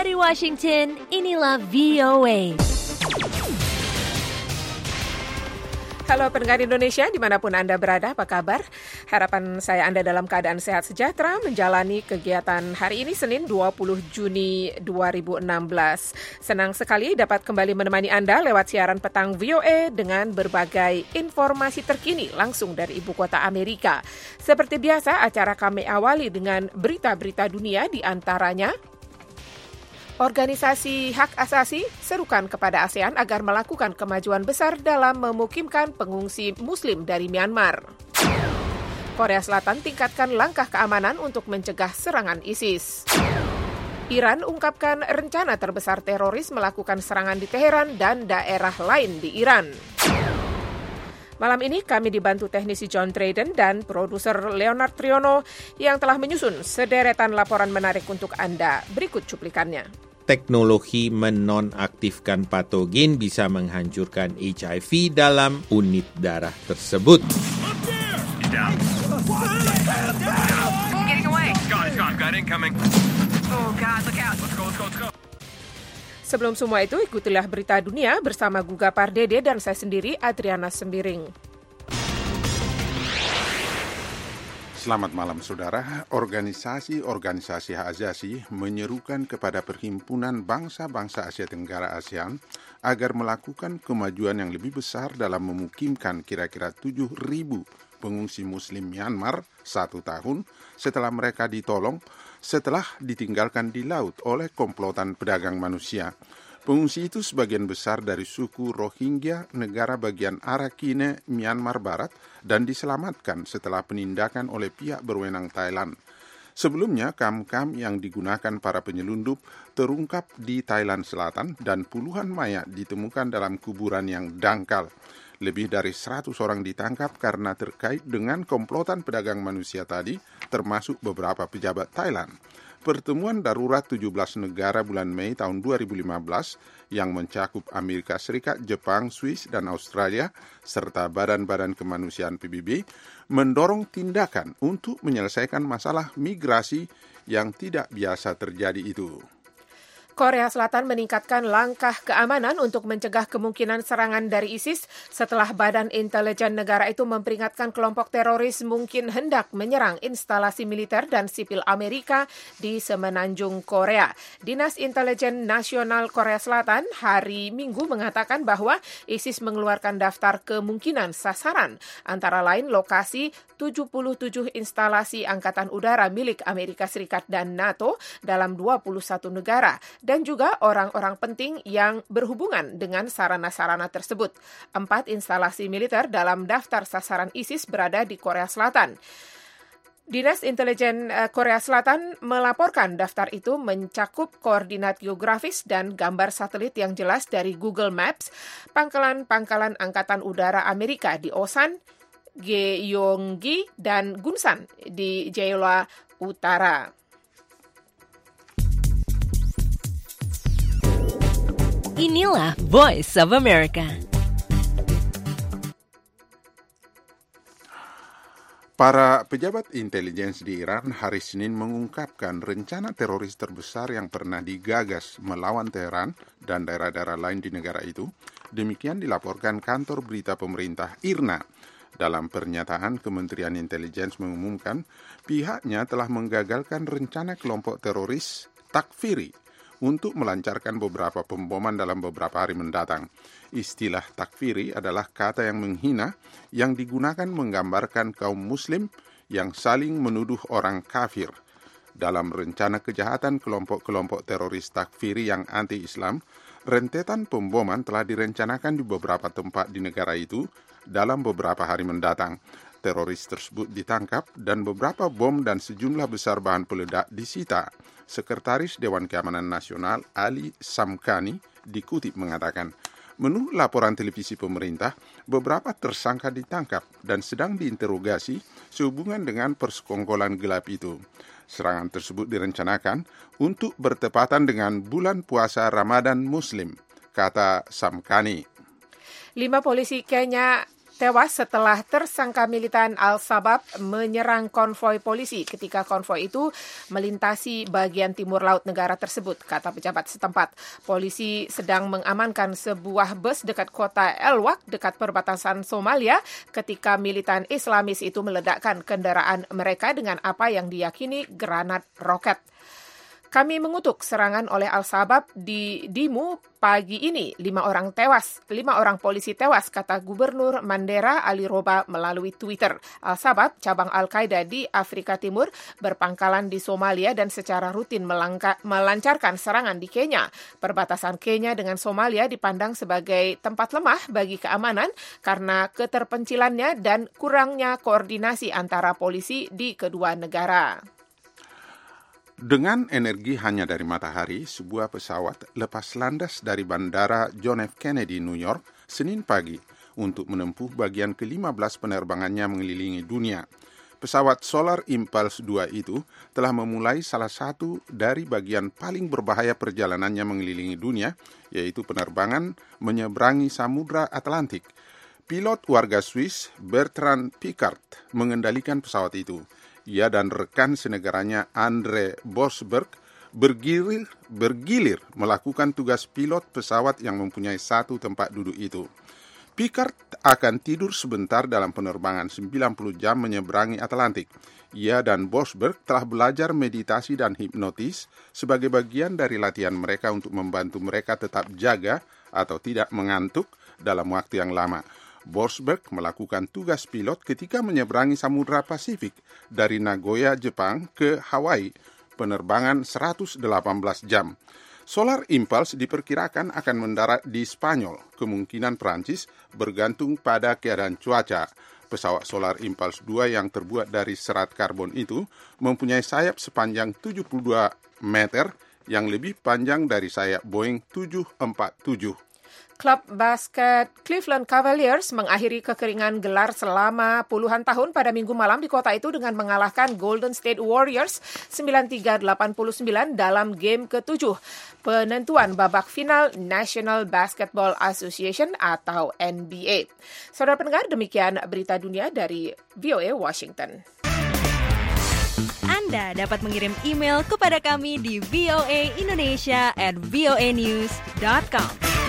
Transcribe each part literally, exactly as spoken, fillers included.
Dari Washington, inilah V O A. Halo pendengar Indonesia, dimanapun Anda berada, apa kabar? Harapan saya Anda dalam keadaan sehat sejahtera menjalani kegiatan hari ini Senin dua puluh Juni dua ribu enam belas. Senang sekali dapat kembali menemani Anda lewat siaran petang V O A dengan berbagai informasi terkini langsung dari ibu kota Amerika. Seperti biasa, acara kami awali dengan berita-berita dunia, di antaranya Organisasi Hak Asasi serukan kepada ASEAN agar melakukan kemajuan besar dalam memukimkan pengungsi Muslim dari Myanmar. Korea Selatan tingkatkan langkah keamanan untuk mencegah serangan ISIS. Iran ungkapkan rencana terbesar teroris melakukan serangan di Teheran dan daerah lain di Iran. Malam ini kami dibantu teknisi John Traden dan produser Leonard Triono yang telah menyusun sederetan laporan menarik untuk Anda. Berikut cuplikannya. Teknologi menonaktifkan patogen bisa menghancurkan H I V dalam unit darah tersebut. Sebelum semua itu, ikutilah berita dunia bersama Guga Pardede dan saya sendiri, Adriana Sembiring. Selamat malam saudara. Organisasi-organisasi hak asasi menyerukan kepada Perhimpunan Bangsa-Bangsa Asia Tenggara ASEAN agar melakukan kemajuan yang lebih besar dalam memukimkan kira-kira tujuh ribu pengungsi Muslim Myanmar satu tahun setelah mereka ditolong setelah ditinggalkan di laut oleh komplotan pedagang manusia. Pengungsi itu sebagian besar dari suku Rohingya, negara bagian Arakaney, Myanmar Barat, dan diselamatkan setelah penindakan oleh pihak berwenang Thailand. Sebelumnya, kamp-kamp yang digunakan para penyelundup terungkap di Thailand Selatan dan puluhan mayat ditemukan dalam kuburan yang dangkal. Lebih dari seratus orang ditangkap karena terkait dengan komplotan pedagang manusia tadi, termasuk beberapa pejabat Thailand. Pertemuan darurat tujuh belas negara bulan Mei tahun dua ribu lima belas yang mencakup Amerika Serikat, Jepang, Swiss, dan Australia, serta badan-badan kemanusiaan P B B, mendorong tindakan untuk menyelesaikan masalah migrasi yang tidak biasa terjadi itu. Korea Selatan meningkatkan langkah keamanan untuk mencegah kemungkinan serangan dari ISIS setelah Badan Intelijen negara itu memperingatkan kelompok teroris mungkin hendak menyerang instalasi militer dan sipil Amerika di semenanjung Korea. Dinas Intelijen Nasional Korea Selatan hari Minggu mengatakan bahwa ISIS mengeluarkan daftar kemungkinan sasaran, antara lain lokasi tujuh puluh tujuh instalasi angkatan udara milik Amerika Serikat dan NATO dalam dua puluh satu negara, dan juga orang-orang penting yang berhubungan dengan sarana-sarana tersebut. Empat instalasi militer dalam daftar sasaran ISIS berada di Korea Selatan. Dinas Intelijen Korea Selatan melaporkan daftar itu mencakup koordinat geografis dan gambar satelit yang jelas dari Google Maps, pangkalan-pangkalan angkatan udara Amerika di Osan, Gyeonggi, dan Gunsan di Jeolla Utara. Inilah Voice of America. Para pejabat intelijen di Iran hari Senin mengungkapkan rencana teroris terbesar yang pernah digagas melawan Teheran dan daerah-daerah lain di negara itu. Demikian dilaporkan kantor berita pemerintah I R N A. Dalam pernyataan, Kementerian Intelijen mengumumkan pihaknya telah menggagalkan rencana kelompok teroris Takfiri untuk melancarkan beberapa pemboman dalam beberapa hari mendatang. Istilah takfiri adalah kata yang menghina yang digunakan menggambarkan kaum muslim yang saling menuduh orang kafir. Dalam rencana kejahatan kelompok-kelompok teroris takfiri yang anti-Islam, rentetan pemboman telah direncanakan di beberapa tempat di negara itu dalam beberapa hari mendatang. Teroris tersebut ditangkap dan beberapa bom dan sejumlah besar bahan peledak disita. Sekretaris Dewan Keamanan Nasional Ali Samkani dikutip mengatakan, menurut laporan televisi pemerintah, beberapa tersangka ditangkap dan sedang diinterogasi sehubungan dengan persekongkolan gelap itu. Serangan tersebut direncanakan untuk bertepatan dengan bulan puasa Ramadan Muslim, kata Samkani. Lima polisi Kenya tewas setelah tersangka militan Al-Shabaab menyerang konvoi polisi ketika konvoi itu melintasi bagian timur laut negara tersebut, kata pejabat setempat. Polisi sedang mengamankan sebuah bus dekat kota El-Wak dekat perbatasan Somalia ketika militan Islamis itu meledakkan kendaraan mereka dengan apa yang diyakini granat roket. Kami mengutuk serangan oleh Al-Shabaab di Dimu pagi ini. Lima orang tewas, lima orang polisi tewas, kata Gubernur Mandera Ali Roba melalui Twitter. Al-Shabaab, cabang Al-Qaeda di Afrika Timur, berpangkalan di Somalia dan secara rutin melangka, melancarkan serangan di Kenya. Perbatasan Kenya dengan Somalia dipandang sebagai tempat lemah bagi keamanan karena keterpencilannya dan kurangnya koordinasi antara polisi di kedua negara. Dengan energi hanya dari matahari, sebuah pesawat lepas landas dari Bandara John F. Kennedy, New York, Senin pagi untuk menempuh bagian ke lima belas penerbangannya mengelilingi dunia. Pesawat Solar Impulse dua itu telah memulai salah satu dari bagian paling berbahaya perjalanannya mengelilingi dunia, yaitu penerbangan menyeberangi Samudra Atlantik. Pilot warga Swiss Bertrand Piccard mengendalikan pesawat itu. Ia dan rekan senegaranya Andre Bosberg bergilir, bergilir melakukan tugas pilot pesawat yang mempunyai satu tempat duduk itu. Piccard akan tidur sebentar dalam penerbangan sembilan puluh jam menyeberangi Atlantik. Ia dan Bosberg telah belajar meditasi dan hipnotis sebagai bagian dari latihan mereka untuk membantu mereka tetap jaga atau tidak mengantuk dalam waktu yang lama. Bosberg melakukan tugas pilot ketika menyeberangi Samudra Pasifik dari Nagoya, Jepang ke Hawaii, penerbangan seratus delapan belas jam. Solar Impulse diperkirakan akan mendarat di Spanyol, kemungkinan Prancis bergantung pada keadaan cuaca. Pesawat Solar Impulse dua yang terbuat dari serat karbon itu mempunyai sayap sepanjang tujuh puluh dua meter yang lebih panjang dari sayap Boeing tujuh empat tujuh. Klub basket Cleveland Cavaliers mengakhiri kekeringan gelar selama puluhan tahun pada Minggu malam di kota itu dengan mengalahkan Golden State Warriors sembilan tiga delapan puluh sembilan dalam game ketujuh penentuan babak final National Basketball Association atau N B A. Saudara pendengar, demikian berita dunia dari V O A Washington. Anda dapat mengirim email kepada kami di voaindonesia at voanews dot com.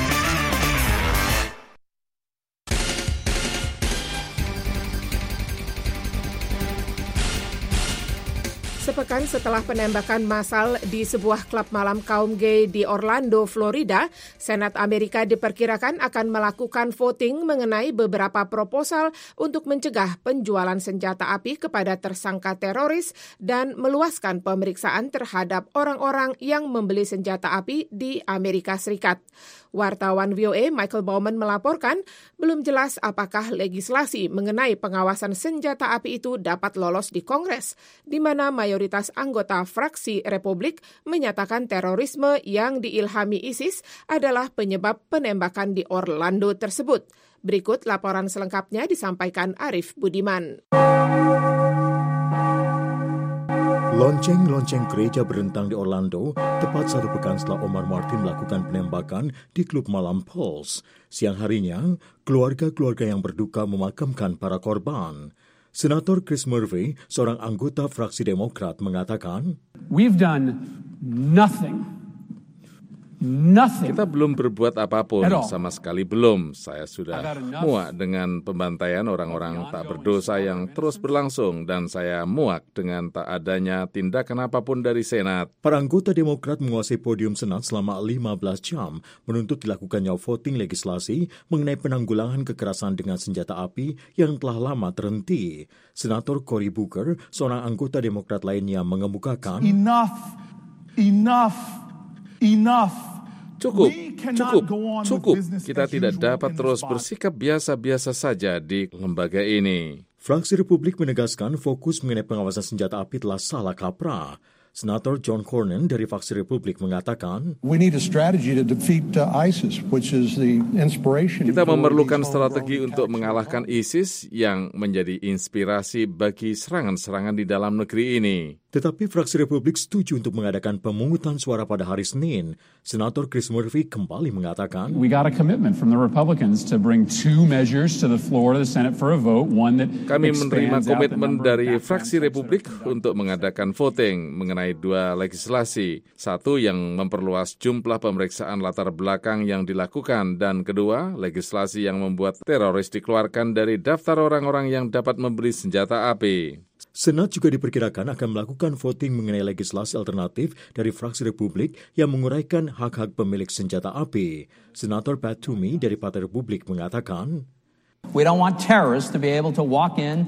Sepekan setelah penembakan massal di sebuah klub malam kaum gay di Orlando, Florida, Senat Amerika diperkirakan akan melakukan voting mengenai beberapa proposal untuk mencegah penjualan senjata api kepada tersangka teroris dan meluaskan pemeriksaan terhadap orang-orang yang membeli senjata api di Amerika Serikat. Wartawan V O A Michael Bowman melaporkan, belum jelas apakah legislasi mengenai pengawasan senjata api itu dapat lolos di Kongres, di mana mayoritas anggota fraksi Republik menyatakan terorisme yang diilhami ISIS adalah penyebab penembakan di Orlando tersebut. Berikut laporan selengkapnya disampaikan Arif Budiman. Lonceng-lonceng gereja berentang di Orlando tepat satu pekan setelah Omar Martin melakukan penembakan di klub malam Pulse. Siang harinya, keluarga-keluarga yang berduka memakamkan para korban. Senator Chris Murphy, seorang anggota fraksi Demokrat, mengatakan, We've done nothing. Nothing. Kita belum berbuat apapun, sama sekali belum. Saya sudah muak dengan pembantaian orang-orang tak berdosa yang terus berlangsung, dan saya muak dengan tak adanya tindakan apapun dari Senat. Para anggota Demokrat menguasai podium Senat selama lima belas jam, menuntut dilakukannya voting legislasi mengenai penanggulangan kekerasan dengan senjata api yang telah lama terhenti. Senator Cory Booker, seorang anggota Demokrat lainnya, mengemukakan, Enough, enough. Enough. Cukup, cukup, cukup. Kita tidak dapat terus bersikap biasa-biasa saja di lembaga ini. Fraksi Republik menegaskan fokus mengenai pengawasan senjata api telah salah kaprah. Senator John Cornyn dari fraksi Republik mengatakan, We need a strategy to defeat uh, ISIS, which is the inspiration. Kita memerlukan strategi untuk mengalahkan ISIS yang menjadi inspirasi bagi serangan-serangan di dalam negeri ini. Tetapi fraksi Republik setuju untuk mengadakan pemungutan suara pada hari Senin. Senator Chris Murphy kembali mengatakan, We got a commitment from the Republicans to bring two measures to the floor of the Senate for a vote, one that Kami menerima komitmen dari fraksi Republik untuk mengadakan voting mengenai dua legislasi. Satu yang memperluas jumlah pemeriksaan latar belakang yang dilakukan, dan kedua, legislasi yang membuat teroris dikeluarkan dari daftar orang-orang yang dapat membeli senjata api. Senat juga diperkirakan akan melakukan voting mengenai legislasi alternatif dari fraksi Republik yang menguraikan hak-hak pemilik senjata api. Senator Pat Toomey dari Partai Republik mengatakan, We don't want terrorists to be able to walk in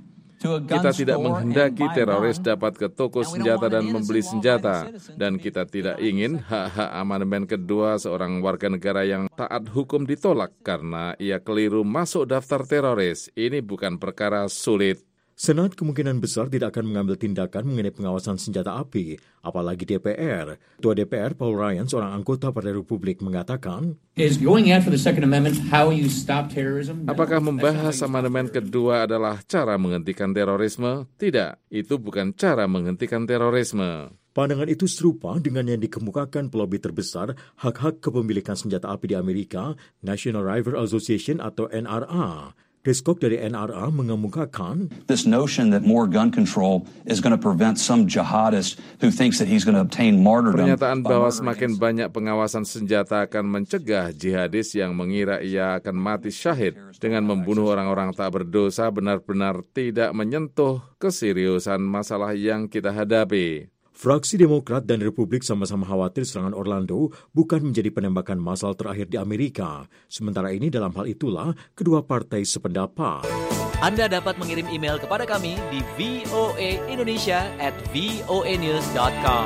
to a gun Kita tidak store menghendaki and buy a teroris gun. dapat ke toko senjata dan membeli senjata, dan kita tidak ingin hak-hak amandemen kedua seorang warga negara yang taat hukum ditolak karena ia keliru masuk daftar teroris. Ini bukan perkara sulit. Senat kemungkinan besar tidak akan mengambil tindakan mengenai pengawasan senjata api, apalagi D P R. Ketua D P R Paul Ryan, seorang anggota Partai Republik, mengatakan, Is going after the Second Amendment how you stop terrorism? Apakah membahas amandemen kedua adalah cara menghentikan terorisme? Tidak, itu bukan cara menghentikan terorisme. Pandangan itu serupa dengan yang dikemukakan pelobi terbesar hak-hak kepemilikan senjata api di Amerika, National Rifle Association atau N R A. Chris Cook dari N R A mengemukakan, This notion that more gun control is going to prevent some jihadist who thinks that he's going to obtain martyrdom. Pernyataan bahwa semakin banyak pengawasan senjata akan mencegah jihadis yang mengira ia akan mati syahid dengan membunuh orang-orang tak berdosa benar-benar tidak menyentuh keseriusan masalah yang kita hadapi. Fraksi Demokrat dan Republik sama-sama khawatir serangan Orlando bukan menjadi penembakan massal terakhir di Amerika. Sementara ini dalam hal itulah kedua partai sependapat. Anda dapat mengirim email kepada kami di voaindonesia at voanews dot com.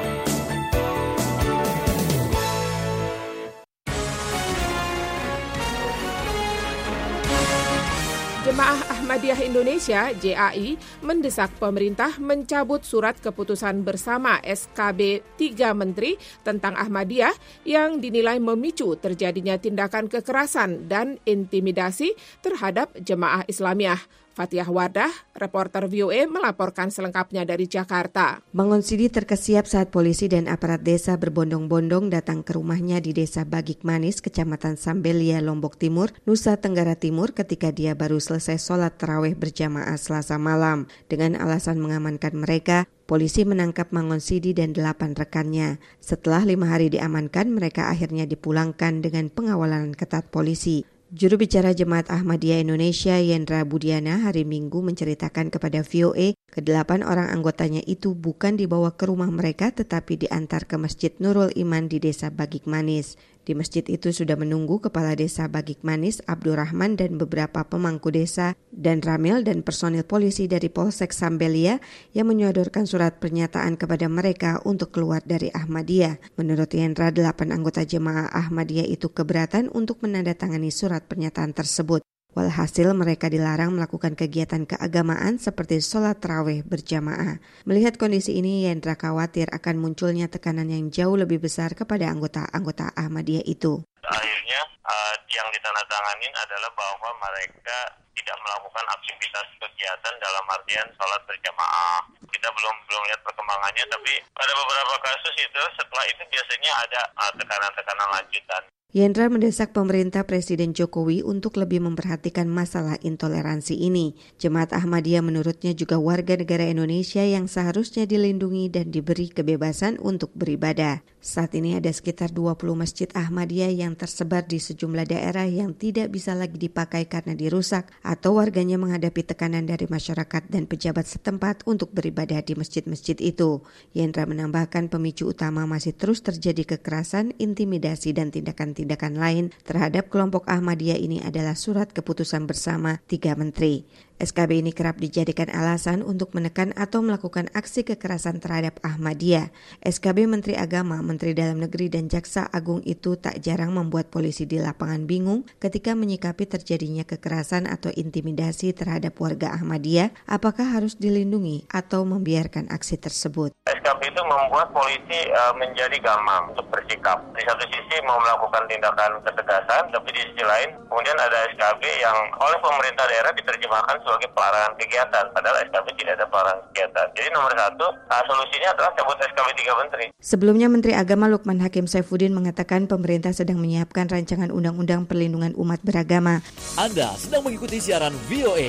Jemaah Ahmadiyah Indonesia (J A I) mendesak pemerintah mencabut surat keputusan bersama S K B tiga Menteri tentang Ahmadiyah yang dinilai memicu terjadinya tindakan kekerasan dan intimidasi terhadap jemaah Islamiyah. Fathiah Wardah, reporter V O A melaporkan selengkapnya dari Jakarta. Bang Onsidi terkesiap saat polisi dan aparat desa berbondong-bondong datang ke rumahnya di Desa Bagik Manis, Kecamatan Sambelia, Lombok Timur, Nusa Tenggara Timur ketika dia baru selesai sholat tarawih berjamaah Selasa malam. Dengan alasan mengamankan mereka, polisi menangkap Bang Onsidi dan delapan rekannya. Setelah lima hari diamankan, mereka akhirnya dipulangkan dengan pengawalan ketat polisi. Juru bicara Jemaat Ahmadiyah Indonesia Yendra Budiana hari Minggu menceritakan kepada V O A kedelapan orang anggotanya itu bukan dibawa ke rumah mereka tetapi diantar ke Masjid Nurul Iman di Desa Bagik Manis. Di masjid itu sudah menunggu Kepala Desa Bagik Manis Abdurrahman dan beberapa pemangku desa dan Ramil dan personil polisi dari Polsek Sambelia yang menyodorkan surat pernyataan kepada mereka untuk keluar dari Ahmadiyah. Menurut Yendra, delapan anggota jemaah Ahmadiyah itu keberatan untuk menandatangani surat pernyataan tersebut. Walhasil mereka dilarang melakukan kegiatan keagamaan seperti sholat tarawih berjamaah. Melihat kondisi ini, Yendra khawatir akan munculnya tekanan yang jauh lebih besar kepada anggota-anggota Ahmadiyah itu. Akhirnya uh, yang ditandatangani adalah bahwa mereka tidak melakukan aktivitas kegiatan dalam artian sholat berjamaah. Kita belum belum lihat perkembangannya, tapi pada beberapa kasus itu setelah itu biasanya ada uh, tekanan-tekanan lanjutan. Yendra mendesak pemerintah Presiden Jokowi untuk lebih memperhatikan masalah intoleransi ini. Jemaat Ahmadiyah menurutnya juga warga negara Indonesia yang seharusnya dilindungi dan diberi kebebasan untuk beribadah. Saat ini ada sekitar dua puluh masjid Ahmadiyah yang tersebar di sejumlah daerah yang tidak bisa lagi dipakai karena dirusak atau warganya menghadapi tekanan dari masyarakat dan pejabat setempat untuk beribadah di masjid-masjid itu. Yendra menambahkan pemicu utama masih terus terjadi kekerasan, intimidasi dan tindakan Tindakan lain terhadap kelompok Ahmadiyah ini adalah surat keputusan bersama tiga menteri. S K B ini kerap dijadikan alasan untuk menekan atau melakukan aksi kekerasan terhadap Ahmadiyah. S K B Menteri Agama, Menteri Dalam Negeri dan Jaksa Agung itu tak jarang membuat polisi di lapangan bingung ketika menyikapi terjadinya kekerasan atau intimidasi terhadap warga Ahmadiyah, apakah harus dilindungi atau membiarkan aksi tersebut. S K B itu membuat polisi uh, menjadi gamang untuk bersikap. Di satu sisi mau melakukan tindakan ketegasan, tapi di sisi lain kemudian ada S K B yang oleh pemerintah daerah diterjemahkan sebagai pelarangan kegiatan, padahal S K B tidak ada pelarangan kegiatan. Jadi nomor satu, uh, solusinya adalah cabut S K B tiga menteri. Sebelumnya Menteri Agama Lukman Hakim Saifuddin mengatakan pemerintah sedang menyiapkan rancangan undang-undang perlindungan umat beragama. Anda sedang mengikuti siaran V O A.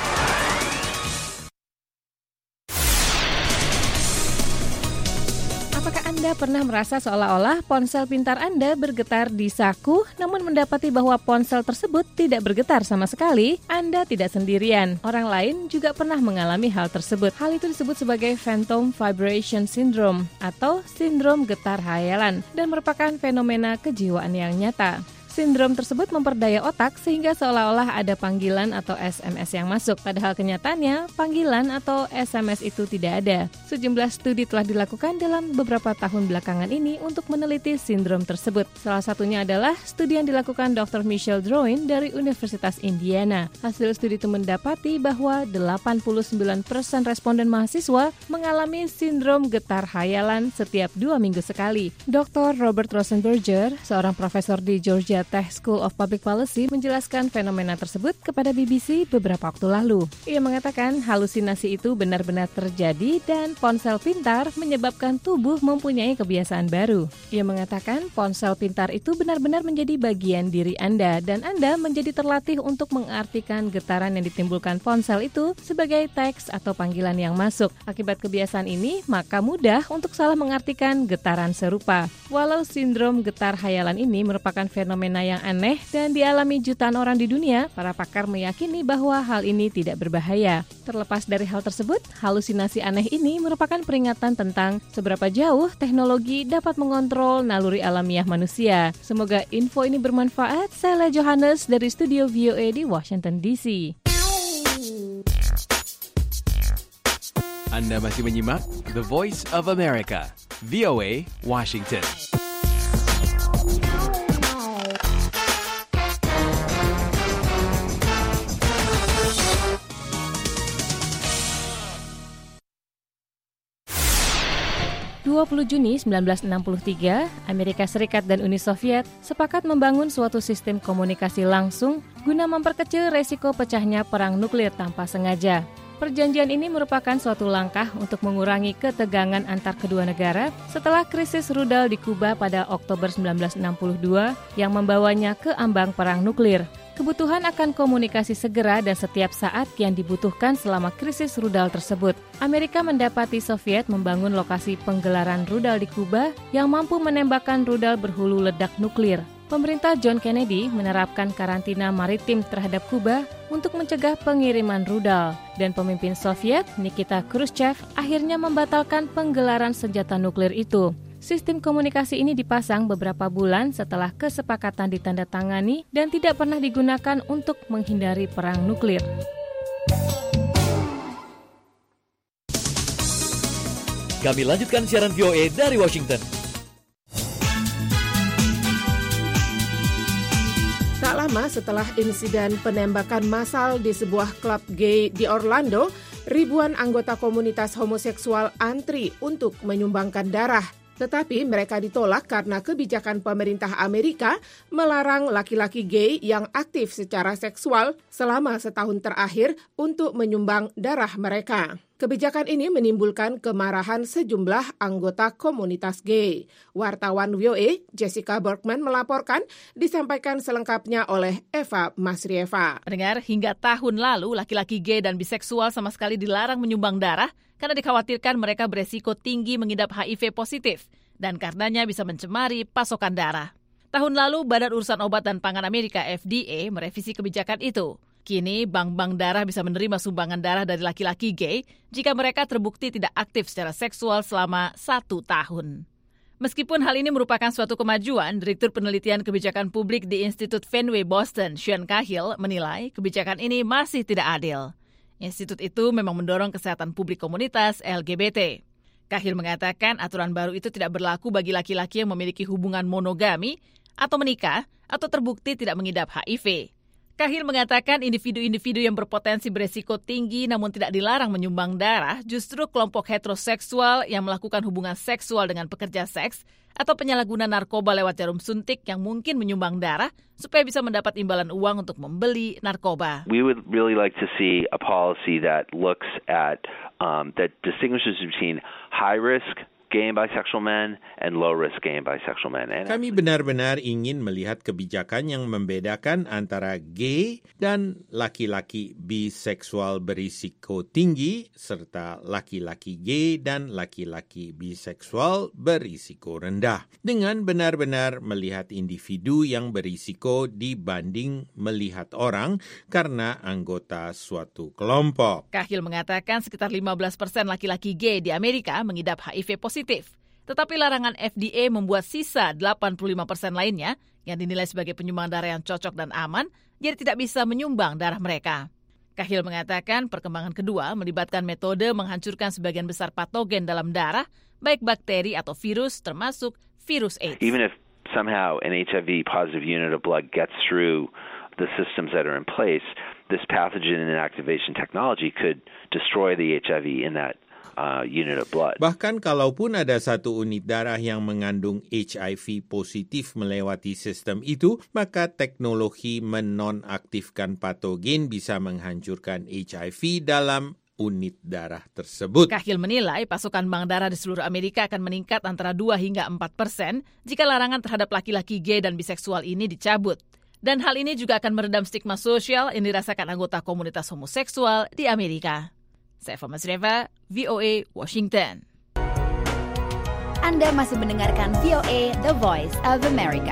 Apakah Anda pernah merasa seolah-olah ponsel pintar Anda bergetar di saku, namun mendapati bahwa ponsel tersebut tidak bergetar sama sekali? Anda tidak sendirian. Orang lain juga pernah mengalami hal tersebut. Hal itu disebut sebagai Phantom Vibration Syndrome atau sindrom getar hayalan dan merupakan fenomena kejiwaan yang nyata. Sindrom tersebut memperdaya otak sehingga seolah-olah ada panggilan atau S M S yang masuk. Padahal kenyataannya, panggilan atau S M S itu tidak ada. Sejumlah studi telah dilakukan dalam beberapa tahun belakangan ini untuk meneliti sindrom tersebut. Salah satunya adalah studi yang dilakukan doktor Michelle Drouin dari Universitas Indiana. Hasil studi itu mendapati bahwa delapan puluh sembilan persen responden mahasiswa mengalami sindrom getar hayalan setiap dua minggu sekali. doktor Robert Rosenberger, seorang profesor di Georgia Tech School of Public Policy, menjelaskan fenomena tersebut kepada B B C beberapa waktu lalu. Ia mengatakan halusinasi itu benar-benar terjadi dan ponsel pintar menyebabkan tubuh mempunyai kebiasaan baru. Ia mengatakan ponsel pintar itu benar-benar menjadi bagian diri Anda dan Anda menjadi terlatih untuk mengartikan getaran yang ditimbulkan ponsel itu sebagai teks atau panggilan yang masuk. Akibat kebiasaan ini, maka mudah untuk salah mengartikan getaran serupa. Walau sindrom getar hayalan ini merupakan fenomena yang aneh dan dialami jutaan orang di dunia, para pakar meyakini bahwa hal ini tidak berbahaya. Terlepas dari hal tersebut, halusinasi aneh ini merupakan peringatan tentang seberapa jauh teknologi dapat mengontrol naluri alamiah manusia. Semoga info ini bermanfaat. Saya Johannes dari studio V O A di Washington D C. Anda masih menyimak The Voice of America, V O A, Washington. dua puluh Juni seribu sembilan ratus enam puluh tiga, Amerika Serikat dan Uni Soviet sepakat membangun suatu sistem komunikasi langsung guna memperkecil resiko pecahnya perang nuklir tanpa sengaja. Perjanjian ini merupakan suatu langkah untuk mengurangi ketegangan antar kedua negara setelah krisis rudal di Kuba pada Oktober seribu sembilan ratus enam puluh dua yang membawanya ke ambang perang nuklir. Kebutuhan akan komunikasi segera dan setiap saat yang dibutuhkan selama krisis rudal tersebut. Amerika mendapati Soviet membangun lokasi penggelaran rudal di Kuba yang mampu menembakkan rudal berhulu ledak nuklir. Pemerintah John Kennedy menerapkan karantina maritim terhadap Kuba untuk mencegah pengiriman rudal. Dan pemimpin Soviet, Nikita Khrushchev, akhirnya membatalkan penggelaran senjata nuklir itu. Sistem komunikasi ini dipasang beberapa bulan setelah kesepakatan ditandatangani dan tidak pernah digunakan untuk menghindari perang nuklir. Kami lanjutkan siaran V O A dari Washington. Tak lama setelah insiden penembakan massal di sebuah klub gay di Orlando, ribuan anggota komunitas homoseksual antri untuk menyumbangkan darah. Tetapi mereka ditolak karena kebijakan pemerintah Amerika melarang laki-laki gay yang aktif secara seksual selama setahun terakhir untuk menyumbang darah mereka. Kebijakan ini menimbulkan kemarahan sejumlah anggota komunitas gay. Wartawan V O A Jessica Bergman melaporkan, disampaikan selengkapnya oleh Eva Masrieva. Pendengar, hingga tahun lalu laki-laki gay dan biseksual sama sekali dilarang menyumbang darah karena dikhawatirkan mereka beresiko tinggi mengidap H I V positif dan karenanya bisa mencemari pasokan darah. Tahun lalu, Badan Urusan Obat dan Pangan Amerika F D A merevisi kebijakan itu. Kini, bank-bank darah bisa menerima sumbangan darah dari laki-laki gay jika mereka terbukti tidak aktif secara seksual selama satu tahun. Meskipun hal ini merupakan suatu kemajuan, Direktur Penelitian Kebijakan Publik di Institut Fenway Boston, Sean Cahill, menilai kebijakan ini masih tidak adil. Institut itu memang mendorong kesehatan publik komunitas L G B T. Cahill mengatakan aturan baru itu tidak berlaku bagi laki-laki yang memiliki hubungan monogami atau menikah atau terbukti tidak mengidap H I V. Cahill mengatakan individu-individu yang berpotensi beresiko tinggi namun tidak dilarang menyumbang darah justru kelompok heteroseksual yang melakukan hubungan seksual dengan pekerja seks atau penyalahguna narkoba lewat jarum suntik yang mungkin menyumbang darah supaya bisa mendapat imbalan uang untuk membeli narkoba. We would really like to see a policy that looks at, um, that distinguishes between high risk gay and bisexual men and low-risk gay and bisexual men. And Kami benar-benar ingin melihat kebijakan yang membedakan antara gay dan laki-laki biseksual berisiko tinggi serta laki-laki gay dan laki-laki biseksual berisiko rendah. Dengan benar-benar melihat individu yang berisiko dibanding melihat orang karena anggota suatu kelompok. Cahill mengatakan sekitar lima belas persen laki-laki gay di Amerika mengidap H I V positif. Tetapi larangan F D A membuat sisa delapan puluh lima persen lainnya yang dinilai sebagai penyumbang darah yang cocok dan aman, jadi tidak bisa menyumbang darah mereka. Cahill mengatakan perkembangan kedua melibatkan metode menghancurkan sebagian besar patogen dalam darah, baik bakteri atau virus, termasuk virus AIDS. Even if somehow an H I V-positive unit of blood gets through the systems that are in place, this pathogen inactivation technology could destroy the H I V in that Uh, unit of blood. Bahkan kalaupun ada satu unit darah yang mengandung H I V positif melewati sistem itu, maka teknologi menonaktifkan patogen bisa menghancurkan H I V dalam unit darah tersebut. Cahill menilai pasokan bank darah di seluruh Amerika akan meningkat antara dua hingga empat persen jika larangan terhadap laki-laki gay dan biseksual ini dicabut. Dan hal ini juga akan meredam stigma sosial yang dirasakan anggota komunitas homoseksual di Amerika. Saya Fama Sreva, V O A, Washington. Anda masih mendengarkan V O A, The Voice of America.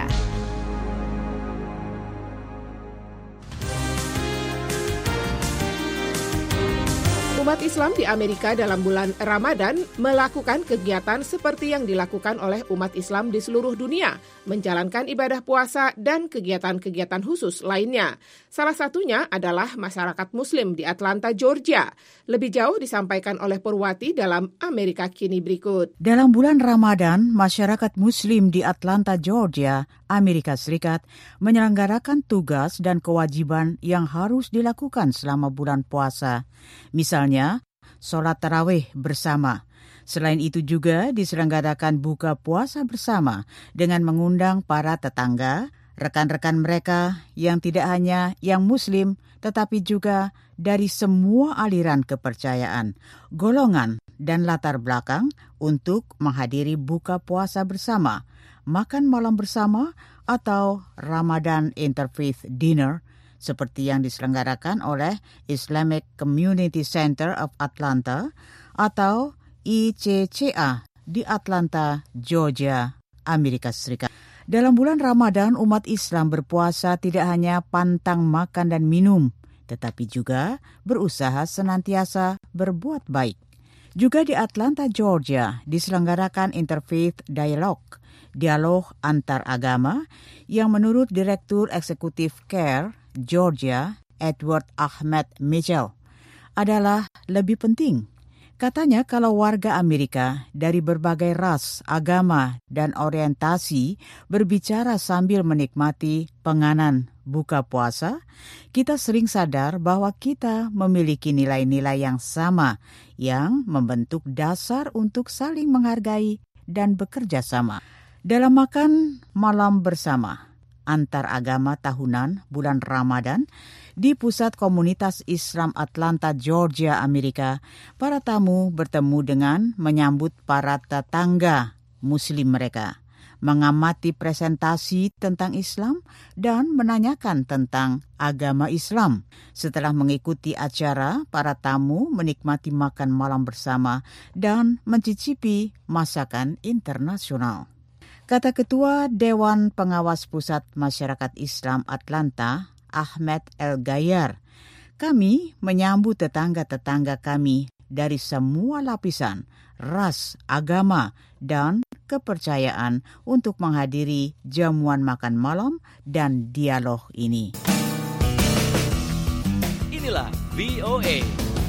Umat Islam di Amerika dalam bulan Ramadan melakukan kegiatan seperti yang dilakukan oleh umat Islam di seluruh dunia, menjalankan ibadah puasa dan kegiatan-kegiatan khusus lainnya. Salah satunya adalah masyarakat Muslim di Atlanta, Georgia. Lebih jauh disampaikan oleh Purwati dalam Amerika Kini berikut. Dalam bulan Ramadan, masyarakat Muslim di Atlanta, Georgia, Amerika Serikat, menyelenggarakan tugas dan kewajiban yang harus dilakukan selama bulan puasa. Misalnya, sholat tarawih bersama. Selain itu juga diselenggarakan buka puasa bersama dengan mengundang para tetangga, rekan-rekan mereka yang tidak hanya yang Muslim, tetapi juga dari semua aliran kepercayaan, golongan, dan latar belakang untuk menghadiri buka puasa bersama, makan malam bersama, atau Ramadan Interfaith Dinner, seperti yang diselenggarakan oleh Islamic Community Center of Atlanta atau I C C A di Atlanta, Georgia, Amerika Serikat. Dalam bulan Ramadan, umat Islam berpuasa tidak hanya pantang makan dan minum, tetapi juga berusaha senantiasa berbuat baik. Juga di Atlanta, Georgia, diselenggarakan Interfaith Dialogue, dialog antar agama, yang menurut Direktur Eksekutif CARE Georgia, Edward Ahmed Mitchell, adalah lebih penting. Katanya kalau warga Amerika dari berbagai ras, agama, dan orientasi berbicara sambil menikmati penganan buka puasa, kita sering sadar bahwa kita memiliki nilai-nilai yang sama yang membentuk dasar untuk saling menghargai dan bekerja sama. Dalam makan malam bersama antar agama tahunan bulan Ramadan di Pusat Komunitas Islam Atlanta, Georgia, Amerika, para tamu bertemu dengan menyambut para tetangga Muslim mereka, mengamati presentasi tentang Islam, dan menanyakan tentang agama Islam. Setelah mengikuti acara, para tamu menikmati makan malam bersama dan mencicipi masakan internasional. Kata Ketua Dewan Pengawas Pusat Masyarakat Islam Atlanta, Ahmed El-Gayar, kami menyambut tetangga-tetangga kami dari semua lapisan, ras, agama, dan kepercayaan untuk menghadiri jamuan makan malam dan dialog ini. Inilah V O A,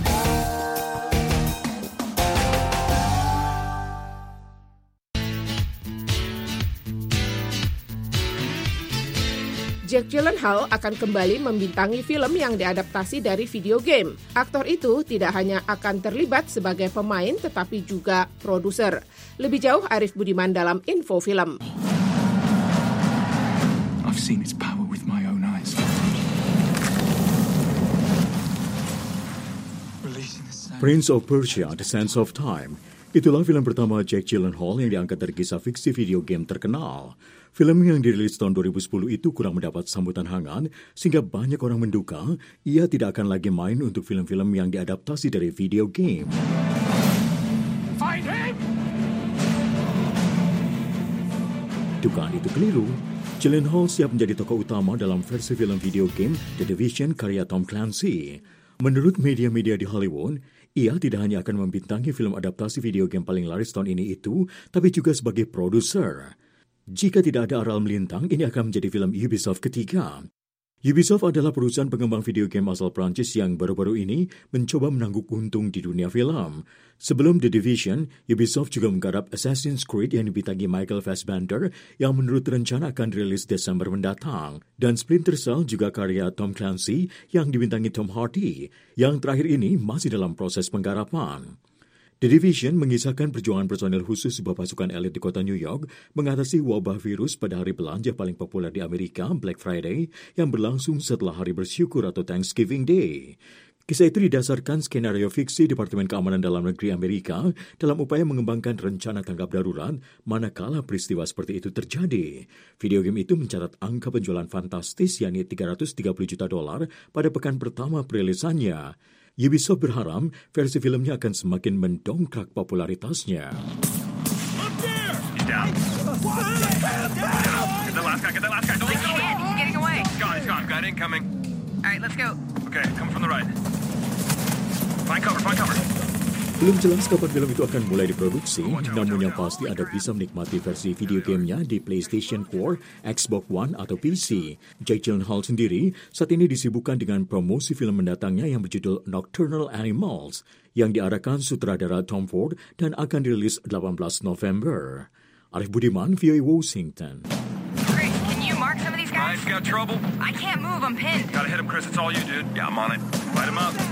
Jake Gyllenhaal akan kembali membintangi film yang diadaptasi dari video game. Aktor itu tidak hanya akan terlibat sebagai pemain tetapi juga produser. Lebih jauh Arif Budiman dalam Info Film. I've seen its power with my own eyes. Prince of Persia: The Sands of Time. Itulah film pertama Jake Gyllenhaal yang diangkat dari kisah fiksi video game terkenal. Film yang dirilis tahun dua ribu sepuluh itu kurang mendapat sambutan hangat, sehingga banyak orang menduga ia tidak akan lagi main untuk film-film yang diadaptasi dari video game. Find him! Dugaan itu keliru. Gyllenhaal siap menjadi tokoh utama dalam versi film video game The Division karya Tom Clancy. Menurut media-media di Hollywood, ia tidak hanya akan membintangi film adaptasi video game paling laris tahun ini itu, tapi juga sebagai produser. Jika tidak ada aral melintang, ini akan menjadi film Ubisoft ketiga. Ubisoft adalah perusahaan pengembang video game asal Prancis yang baru-baru ini mencoba menangguk untung di dunia film. Sebelum The Division, Ubisoft juga menggarap Assassin's Creed yang dibintangi Michael Fassbender yang menurut rencana akan rilis Desember mendatang. Dan Splinter Cell juga karya Tom Clancy yang dibintangi Tom Hardy, yang terakhir ini masih dalam proses penggarapan. The Division mengisahkan perjuangan personel khusus sebuah pasukan elit di kota New York mengatasi wabah virus pada hari belanja paling populer di Amerika, Black Friday, yang berlangsung setelah Hari Bersyukur atau Thanksgiving Day. Kisah itu didasarkan skenario fiksi Departemen Keamanan Dalam Negeri Amerika dalam upaya mengembangkan rencana tanggap darurat manakala peristiwa seperti itu terjadi. Video game itu mencatat angka penjualan fantastis yakni tiga ratus tiga puluh juta dolar pada pekan pertama perilisannya. Ubisoft berharap versi filmnya akan semakin mendongkrak popularitasnya. Belum jelas kapan film itu akan mulai diproduksi, namun yang pasti Anda bisa menikmati versi video gamenya di PlayStation four, Xbox One, atau P C. Jake Gyllenhaal sendiri saat ini disibukkan dengan promosi film mendatangnya yang berjudul Nocturnal Animals, yang diarahkan sutradara Tom Ford dan akan dirilis delapan belas November. Arif Budiman, V O A Washington. Chris, can you mark some of these guys? I've got trouble. I can't move, I'm pinned. Gotta hit him, Chris. It's all you, dude. Yeah, I'm on it. Light him up.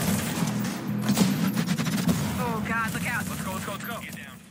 Oh, God, look out. Let's go, let's go, let's go. Get down.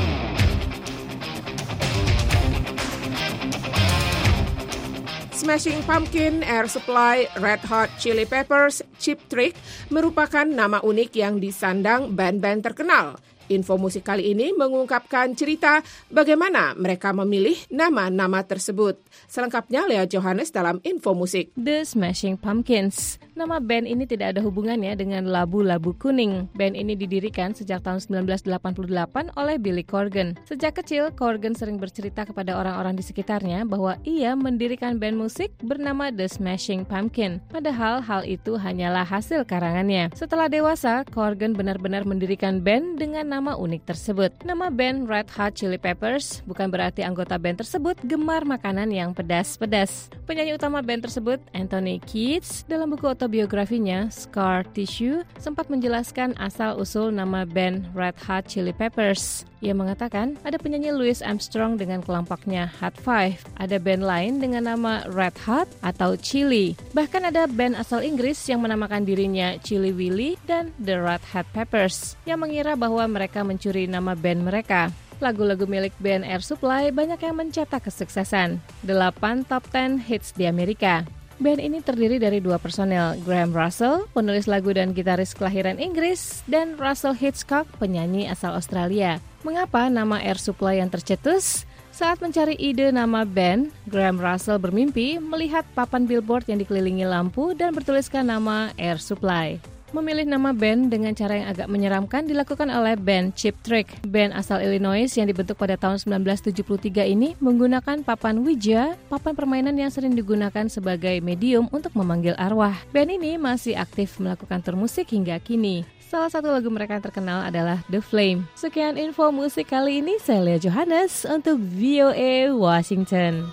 Smashing Pumpkin, Air Supply, Red Hot Chili Peppers, Cheap Trick merupakan nama unik yang disandang band-band terkenal. Info musik kali ini mengungkapkan cerita bagaimana mereka memilih nama-nama tersebut. Selengkapnya Lea Johannes dalam Info Musik. The Smashing Pumpkins. Nama band ini tidak ada hubungannya dengan labu-labu kuning. Band ini didirikan sejak tahun sembilan belas delapan puluh delapan oleh Billy Corgan. Sejak kecil, Corgan sering bercerita kepada orang-orang di sekitarnya bahwa ia mendirikan band musik bernama The Smashing Pumpkin. Padahal hal itu hanyalah hasil karangannya. Setelah dewasa, Corgan benar-benar mendirikan band dengan nama unik tersebut. Nama band Red Hot Chili Peppers bukan berarti anggota band tersebut gemar makanan yang pedas-pedas. Penyanyi utama band tersebut, Anthony Kiedis, dalam buku autobiografinya Scar Tissue, sempat menjelaskan asal-usul nama band Red Hot Chili Peppers. Ia mengatakan ada penyanyi Louis Armstrong dengan kelompoknya Hot Five, ada band lain dengan nama Red Hot atau Chili. Bahkan ada band asal Inggris yang menamakan dirinya Chili Willy dan The Red Hot Peppers, yang mengira bahwa mereka mencuri nama band mereka. Lagu-lagu milik band Air Supply banyak yang mencetak kesuksesan. Delapan top sepuluh hits di Amerika. Band ini terdiri dari dua personel, Graham Russell, penulis lagu dan gitaris kelahiran Inggris, dan Russell Hitchcock, penyanyi asal Australia. Mengapa nama Air Supply yang tercetus? Saat mencari ide nama band, Graham Russell bermimpi melihat papan billboard yang dikelilingi lampu dan bertuliskan nama Air Supply. Memilih nama band dengan cara yang agak menyeramkan dilakukan oleh band Cheap Trick. Band asal Illinois yang dibentuk pada tahun sembilan belas tujuh puluh tiga ini menggunakan papan Ouija, papan permainan yang sering digunakan sebagai medium untuk memanggil arwah. Band ini masih aktif melakukan tur musik hingga kini. Salah satu lagu mereka yang terkenal adalah The Flame. Sekian info musik kali ini, saya Lea Johannes untuk V O A Washington.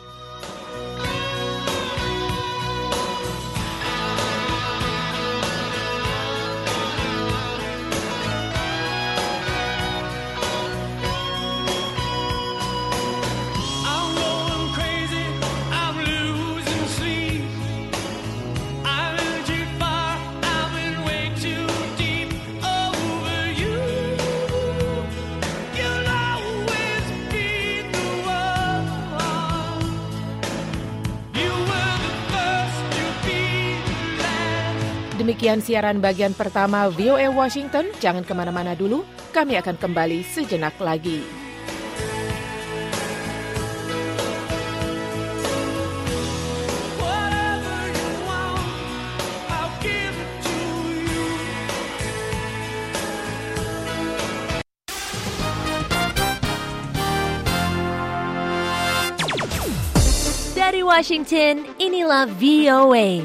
I'm going crazy, I'm losing sleep. Demikian siaran bagian pertama V O A Washington. Jangan kemana-mana dulu, kami akan kembali sejenak lagi. Dari Washington, inilah V O A.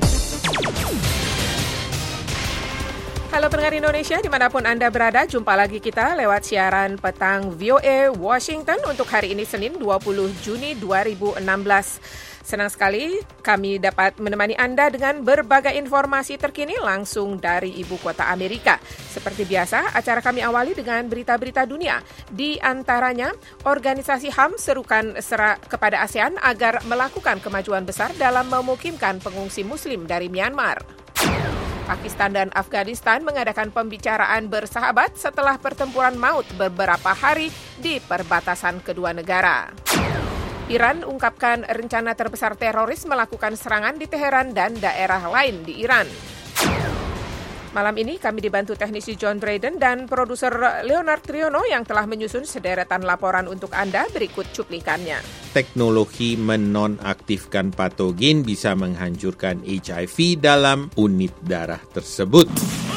Halo pendengar Indonesia, dimanapun Anda berada, jumpa lagi kita lewat siaran petang V O A Washington untuk hari ini Senin dua puluh Juni dua ribu enam belas. Senang sekali kami dapat menemani Anda dengan berbagai informasi terkini langsung dari ibu kota Amerika. Seperti biasa, acara kami awali dengan berita-berita dunia. Di antaranya, organisasi H A M serukan sera kepada ASEAN agar melakukan kemajuan besar dalam memukimkan pengungsi Muslim dari Myanmar. Pakistan dan Afghanistan mengadakan pembicaraan bersahabat setelah pertempuran maut beberapa hari di perbatasan kedua negara. Iran ungkapkan rencana terbesar teroris melakukan serangan di Teheran dan daerah lain di Iran. Malam ini kami dibantu teknisi John Drayden dan produser Leonard Triono yang telah menyusun sederetan laporan untuk Anda. Berikut cuplikannya. Teknologi menonaktifkan patogen bisa menghancurkan H I V dalam unit darah tersebut.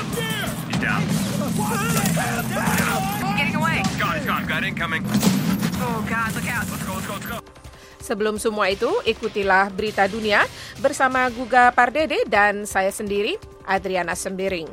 Sebelum semua itu, ikutilah berita dunia bersama Guga Pardede dan saya sendiri, Adriana Sembiring.